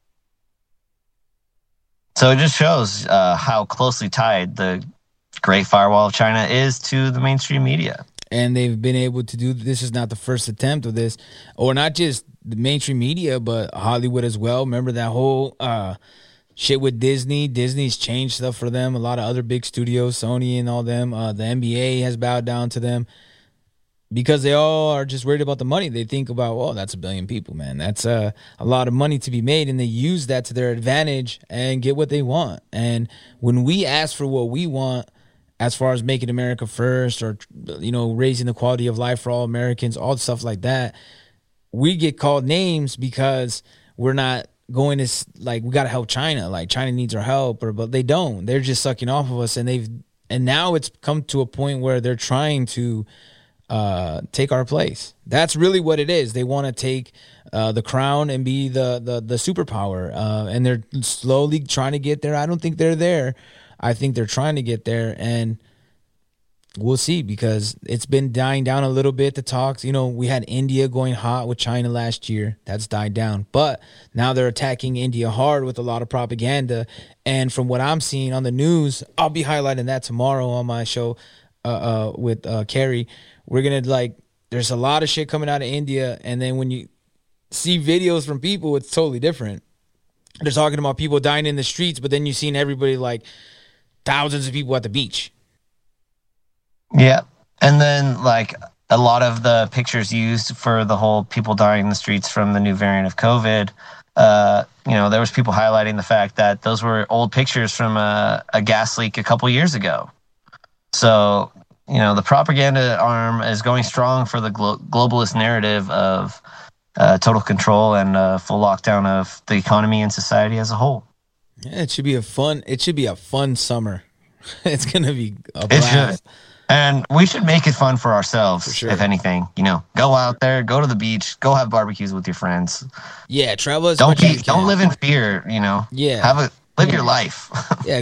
So it just shows how closely tied the Great Firewall of China is to the mainstream media. And they've been able to do this. Is not the first attempt of this, or not just the mainstream media, but Hollywood as well. Remember that whole shit with Disney. Disney's changed stuff for them. A lot of other big studios, Sony and all them. The NBA has bowed down to them because they all are just worried about the money. They think about, that's 1 billion people, man. That's a lot of money to be made, and they use that to their advantage and get what they want. And when we ask for what we want, as far as making America first, or raising the quality of life for all Americans, all stuff like that, we get called names because we're not going to we got to help China. Like China needs our help, but they don't. They're just sucking off of us, and now it's come to a point where they're trying to take our place. That's really what it is. They want to take the crown and be the superpower, and they're slowly trying to get there. I don't think they're there. I think they're trying to get there, and we'll see, because it's been dying down a little bit, the talks. We had India going hot with China last year. That's died down. But now they're attacking India hard with a lot of propaganda. And from what I'm seeing on the news, I'll be highlighting that tomorrow on my show with Carrie. We're going to there's a lot of shit coming out of India. And then when see videos from people, it's totally different. They're talking about people dying in the streets, but then you've seen everybody, like thousands of people at the beach. Yeah. And then like a lot of the pictures used for the whole people dying in the streets from the new variant of COVID, there was people highlighting the fact that those were old pictures from a gas leak a couple years ago. So, the propaganda arm is going strong for the globalist narrative of total control and full lockdown of the economy and society as a whole. Yeah, it should be a fun summer. It's going to be a blast. It should. And we should make it fun for ourselves, for sure. If anything. Go out there, go to the beach, go have barbecues with your friends. Yeah, travel as don't much as you can. Don't live in fear, Yeah. Live your life. Yeah,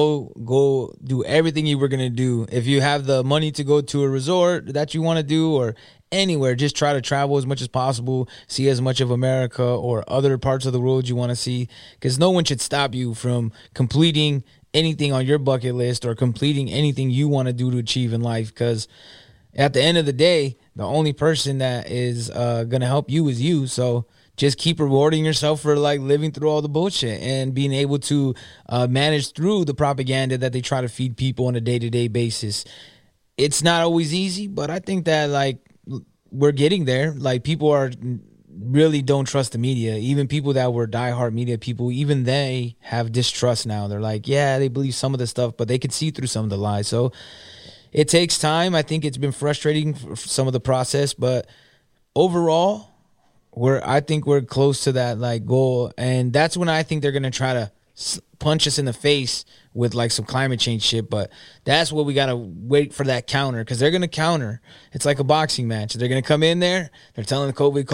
go do everything you were going to do. If you have the money to go to a resort that you want to do or anywhere, just try to travel as much as possible, see as much of America or other parts of the world you want to see, because no one should stop you from completing anything on your bucket list or completing anything you want to do to achieve in life, because at the end of the day, the only person that is going to help you is you. So just keep rewarding yourself for like living through all the bullshit and being able to manage through the propaganda that they try to feed people on a day-to-day basis. It's not always easy, but I think that like we're getting there. Like people really don't trust the media. Even people that were diehard media people, even they have distrust now. They're like, yeah, they believe some of the stuff, but they can see through some of the lies. So it takes time. I think it's been frustrating for some of the process, but overall, I think we're close to that like goal. And that's when I think they're going to try to punch us in the face with like some climate change shit, but that's what we got to wait for, that counter, because they're going to counter. It's like a boxing match. They're going to come in there, they're telling COVID,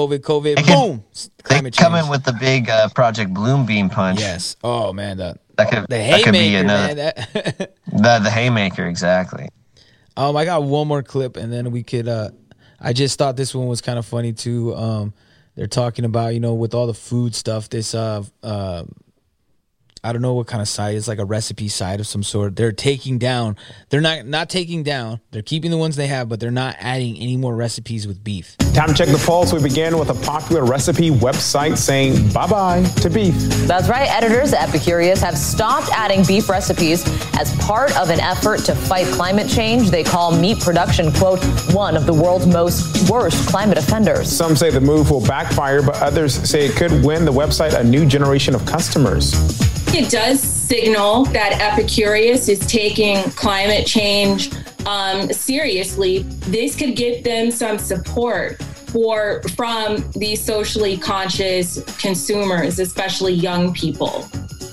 boom, climate change. Come in with the big Project Bloom beam punch. Yes. Oh man, the haymaker, be another, man, the haymaker, exactly. I got one more clip and then we could I just thought this one was kind of funny too. They're talking about, with all the food stuff, this I don't know what kind of site. It's like a recipe site of some sort. They're taking down. They're not taking down. They're keeping the ones they have, but they're not adding any more recipes with beef. Time to check the pulse. We begin with a popular recipe website saying bye-bye to beef. That's right. Editors at Epicurious have stopped adding beef recipes as part of an effort to fight climate change. They call meat production, quote, one of the world's worst climate offenders. Some say the move will backfire, but others say it could win the website a new generation of customers. It does signal that Epicurious is taking climate change seriously. This could give them some support from these socially conscious consumers, especially young people.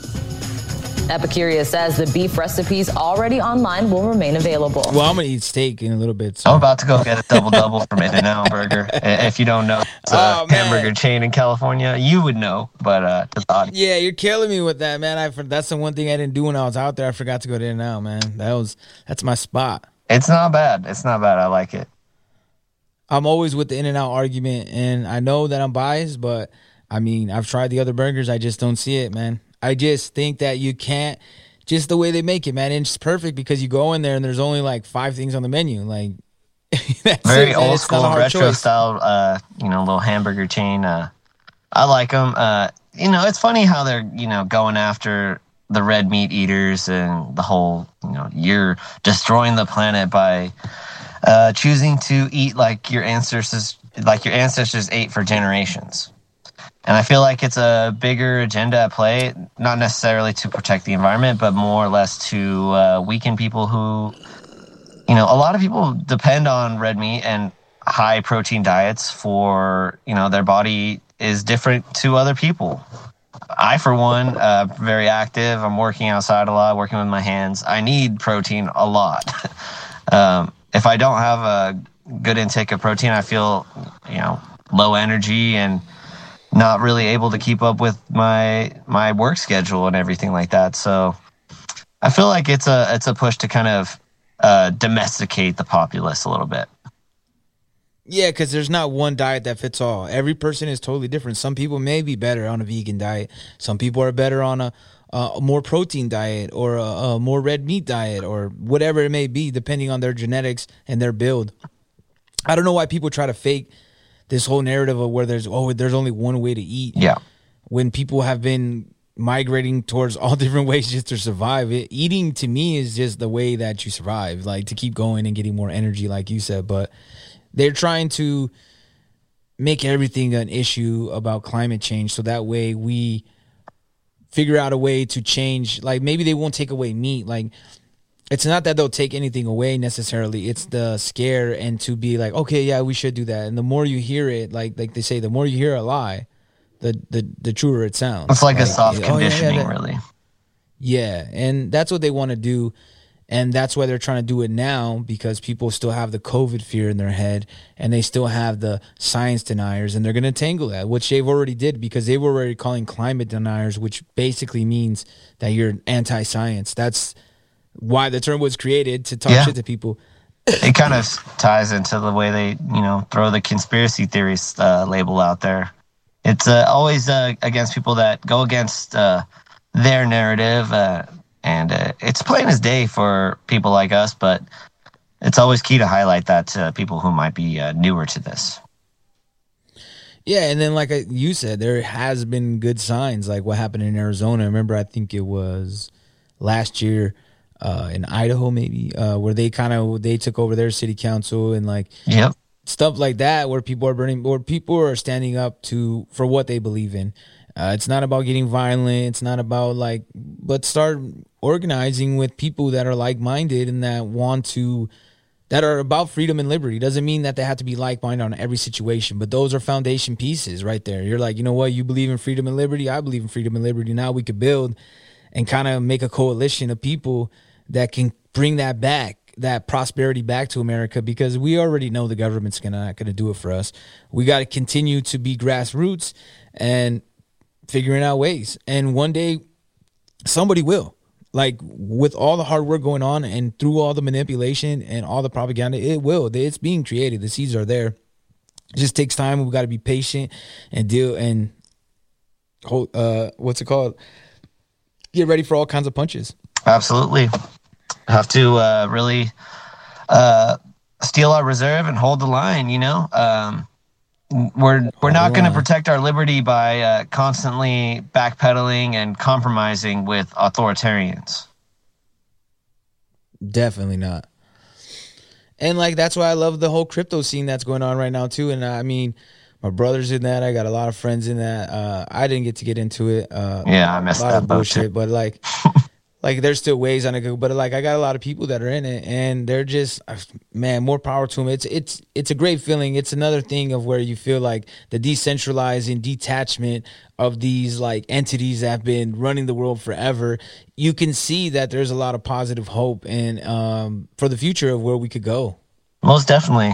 Epicurious says the beef recipes already online will remain available. Well, I'm going to eat steak in a little bit. So. I'm about to go get a double-double from In-N-Out Burger. If you don't know, it's a hamburger chain in California. You would know, but to the audience. Yeah, you're killing me with that, man. That's the one thing I didn't do when I was out there. I forgot to go to In-N-Out, man. That's my spot. It's not bad. I like it. I'm always with the In-N-Out argument, and I know that I'm biased, but, I mean, I've tried the other burgers. I just don't see it, man. I just think that you can't, just the way they make it, man. And it's perfect because you go in there and there's only like 5 things on the menu. Like, that's very it, old school, retro choice. style, little hamburger chain. I like them. It's funny how they're, going after the red meat eaters and the whole, you're destroying the planet by choosing to eat like your ancestors ate for generations. And I feel like it's a bigger agenda at play, not necessarily to protect the environment, but more or less to weaken people who, a lot of people depend on red meat and high protein diets for, their body is different to other people. I, for one, very active. I'm working outside a lot, working with my hands. I need protein a lot. If I don't have a good intake of protein, I feel, low energy and not really able to keep up with my work schedule and everything like that. So I feel like it's a push to kind of domesticate the populace a little bit. Yeah, because there's not one diet that fits all. Every person is totally different. Some people may be better on a vegan diet. Some people are better on a more protein diet or a more red meat diet or whatever it may be, depending on their genetics and their build. I don't know why people try to fake this whole narrative of where there's only one way to eat. Yeah. When people have been migrating towards all different ways just to survive, eating to me is just the way that you survive, like to keep going and getting more energy, like you said. But they're trying to make everything an issue about climate change, so that way we figure out a way to change. Like maybe they won't take away meat. Like it's not that they'll take anything away necessarily. It's the scare and to be like, okay, yeah, we should do that. And the more you hear it, like they say, the more you hear a lie, the truer it sounds. It's like a soft conditioning, really. Yeah, and that's what they want to do. And that's why they're trying to do it now, because people still have the COVID fear in their head and they still have the science deniers, and they're going to tangle that, which they've already did, because they were already calling climate deniers, which basically means that you're anti-science. That's why the term was created, to talk shit to people. It kind of ties into the way they, throw the conspiracy theories label out there. It's always against people that go against their narrative, and it's plain as day for people like us, but it's always key to highlight that to people who might be newer to this. Yeah, and then like you said, there has been good signs, like what happened in Arizona. Remember, I think it was last year in Idaho, maybe, where they took over their city council and stuff like that, where people are burning, or people are standing up for what they believe in. It's not about getting violent. It's not about but start organizing with people that are like-minded and that are about freedom and liberty. Doesn't mean that they have to be like-minded on every situation, but those are foundation pieces right there. You're like, you know what? You believe in freedom and liberty. I believe in freedom and liberty. Now we could build and kind of make a coalition of people that can bring that back, that prosperity back to America, because we already know the government's not going to do it for us. We got to continue to be grassroots and figuring out ways. And one day somebody will. Like with all the hard work going on and through all the manipulation and all the propaganda, it will. It's being created. The seeds are there. It just takes time. We've got to be patient and deal and hold, what's it called? Get ready for all kinds of punches. Absolutely. Have to really steal our reserve and hold the line, We're not going to protect our liberty by constantly backpedaling and compromising with authoritarians. Definitely not. And that's why I love the whole crypto scene that's going on right now too. And I mean, my brother's in that. I got a lot of friends in that. I didn't get into it. I missed that bullshit. But there's still ways on it, but I got a lot of people that are in it, and they're just, man, more power to them. It's a great feeling. It's another thing of where you feel like the decentralizing detachment of these entities that have been running the world forever. You can see that there's a lot of positive hope and for the future of where we could go. Most definitely.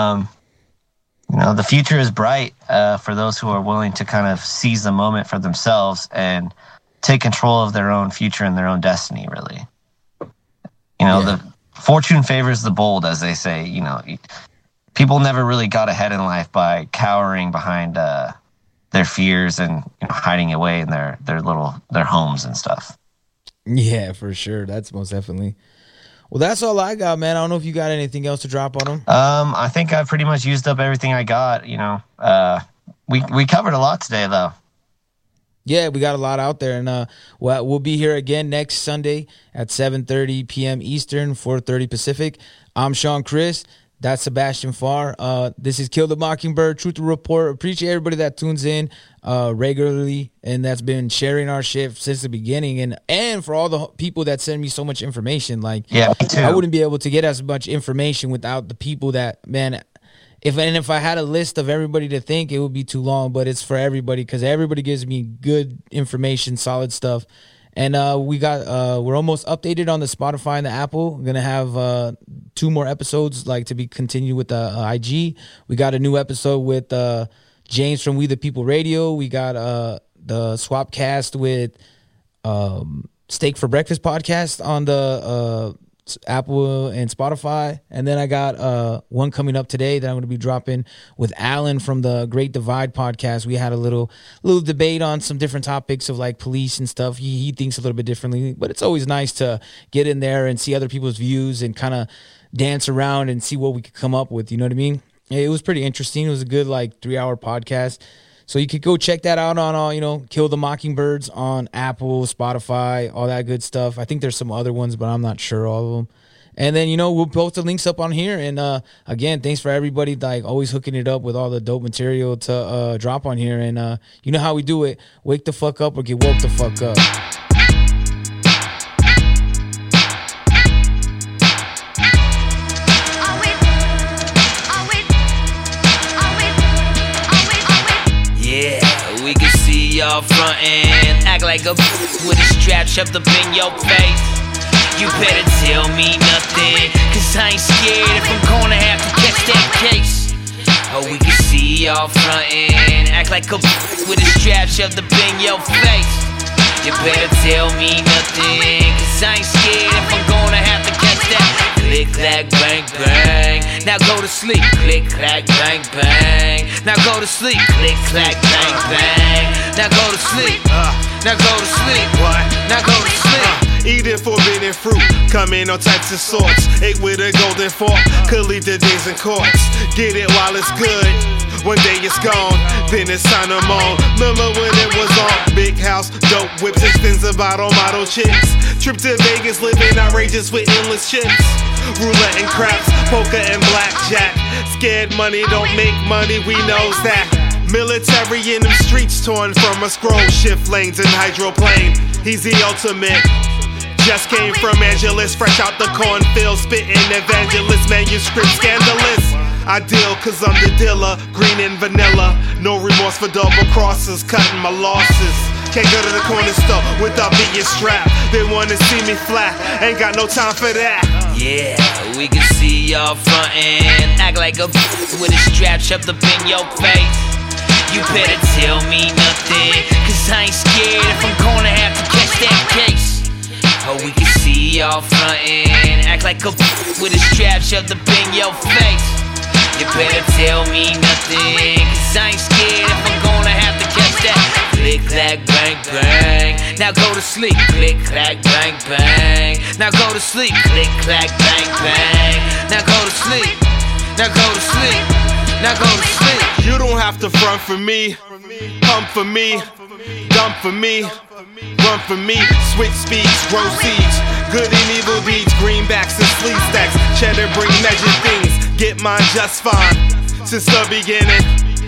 The future is bright for those who are willing to kind of seize the moment for themselves and take control of their own future and their own destiny, really. The fortune favors the bold, as they say. People never really got ahead in life by cowering behind their fears and hiding away in their homes and stuff. Yeah, for sure. That's most definitely. Well, that's all I got, man. I don't know if you got anything else to drop on them. I think I pretty much used up everything I got. We covered a lot today, though. Yeah, we got a lot out there, and we'll be here again next Sunday at 7:30 p.m. Eastern, 4:30 Pacific. I'm Sean Chris. That's Sebastian Farr. This is Kill the Mockingbird, Truth to Report. Appreciate everybody that tunes in regularly and that's been sharing our shit since the beginning, and for all the people that send me so much information. Me too. I wouldn't be able to get as much information without the people that, man. If I had a list of everybody to thank, it would be too long, but it's for everybody because everybody gives me good information, solid stuff. And we're almost updated on the Spotify and the Apple. We're gonna have 2 more episodes to be continued with the IG. We got a new episode with James from We the People Radio. We got the Swapcast with Steak for Breakfast podcast on the Apple and Spotify, and then I got one coming up today that I'm going to be dropping with Alan from the Great Divide podcast. We had a little debate on some different topics of police and stuff. He thinks a little bit differently, but it's always nice to get in there and see other people's views and kind of dance around and see what we could come up with. You know what I mean? It was pretty interesting. It was a good 3-hour podcast. So you could go check that out on Kill the Mockingbirds on Apple, Spotify, all that good stuff. I think there's some other ones, but I'm not sure all of them. And then, we'll post the links up on here. And again, thanks for everybody always hooking it up with all the dope material to drop on here. And you know how we do it. Wake the fuck up or get woke the fuck up. Yeah, we can see y'all frontin', act like a with a strap shoved up in your face. You better tell me nothing, cause I ain't scared if I'm gonna have to catch that case. Oh, we can see y'all frontin', act like a with a strap shoved up in your face. You better tell me nothing, cause I ain't scared if I'm gonna have to catch that. Click, clack, bang, bang. Now go to sleep. Click, clack, bang, bang. Now go to sleep. Click, clack, bang, bang. Now go to sleep. Now go to sleep. What? Now go to sleep. Eating forbidden fruit, come in all types of sorts. Ate with a golden fork, could leave the days in courts. Get it while it's good. One day it's gone, then it's time to moan. Remember when it was on? Big house, dope whips, expensive bottle model chicks. Trip to Vegas, living outrageous with endless chips. Roulette and craps, poker and blackjack. Scared money don't make money, we knows that. Military in them streets, torn from a scroll. Shift lanes and hydroplane, he's the ultimate. Just came from Angeles, fresh out the cornfield, spitting evangelist, manuscript scandalous. I deal cause I'm the dealer, green and vanilla. No remorse for double crosses, cutting my losses. Can't go to the corner store without being strapped. They wanna see me flat, ain't got no time for that. Yeah, we can see y'all frontin', act like a with a strap shoved up in your face. You better tell me nothing, cause I ain't scared if I'm gonna have to catch that case. Oh, we can see y'all frontin', act like a with a strap shoved up in your face. You better tell me nothing, cause I ain't scared if I'm gonna have to catch that. Click, clack, bang, bang. Now go to sleep. Click, clack, bang, bang. Now go to sleep. Click, clack, bang, bang. Now go to sleep. Now go to sleep. Now go to sleep. You don't have to front for me, pump for me, dump for me, run for me. Switch speeds, grow seeds, good and evil deeds, greenbacks and sleeve stacks. Cheddar bring measured things, get mine just fine. Since the beginning,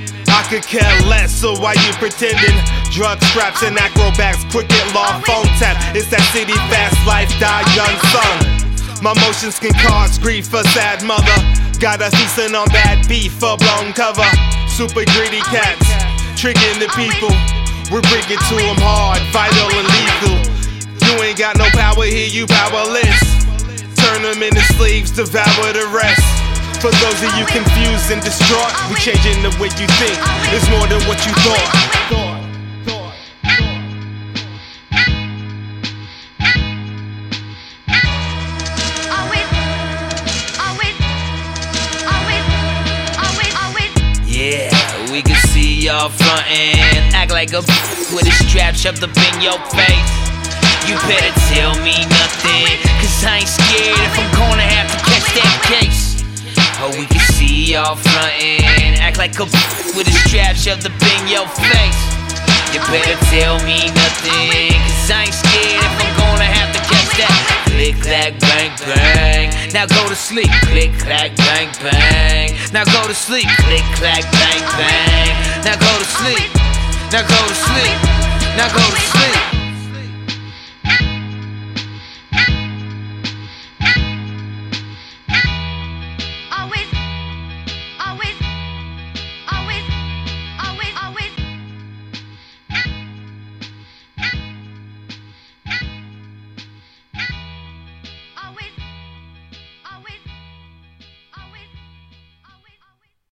I could care less, so why you pretending? Drug straps and acrobats, cricket law, phone tap. It's that city fast life, die young son. My motions can cause grief for sad mother. Got us feasting on bad beef for blown cover. Super greedy cats, tricking the people. We're bringing to them hard, vital and lethal. You ain't got no power here, you powerless. Turn them into slaves, devour the rest. For those of you confused and distraught, we changing the way you think. It's more than what you thought. Yeah, we can see y'all frontin', act like a with a strap shoved up in your face. You better tell me nothing, cause I ain't scared if I'm gonna have to catch that case. Oh, we can see y'all frontin', act like a with a strap shoved up in your face. You better tell me nothing, cause I ain't scared if I'm gonna have to catch that. Click, clack, bang, bang. Now go to sleep. Click, clack, bang, bang. Now go to sleep. Click, clack, bang, bang. Now go to sleep. Now go to sleep. Now go to sleep.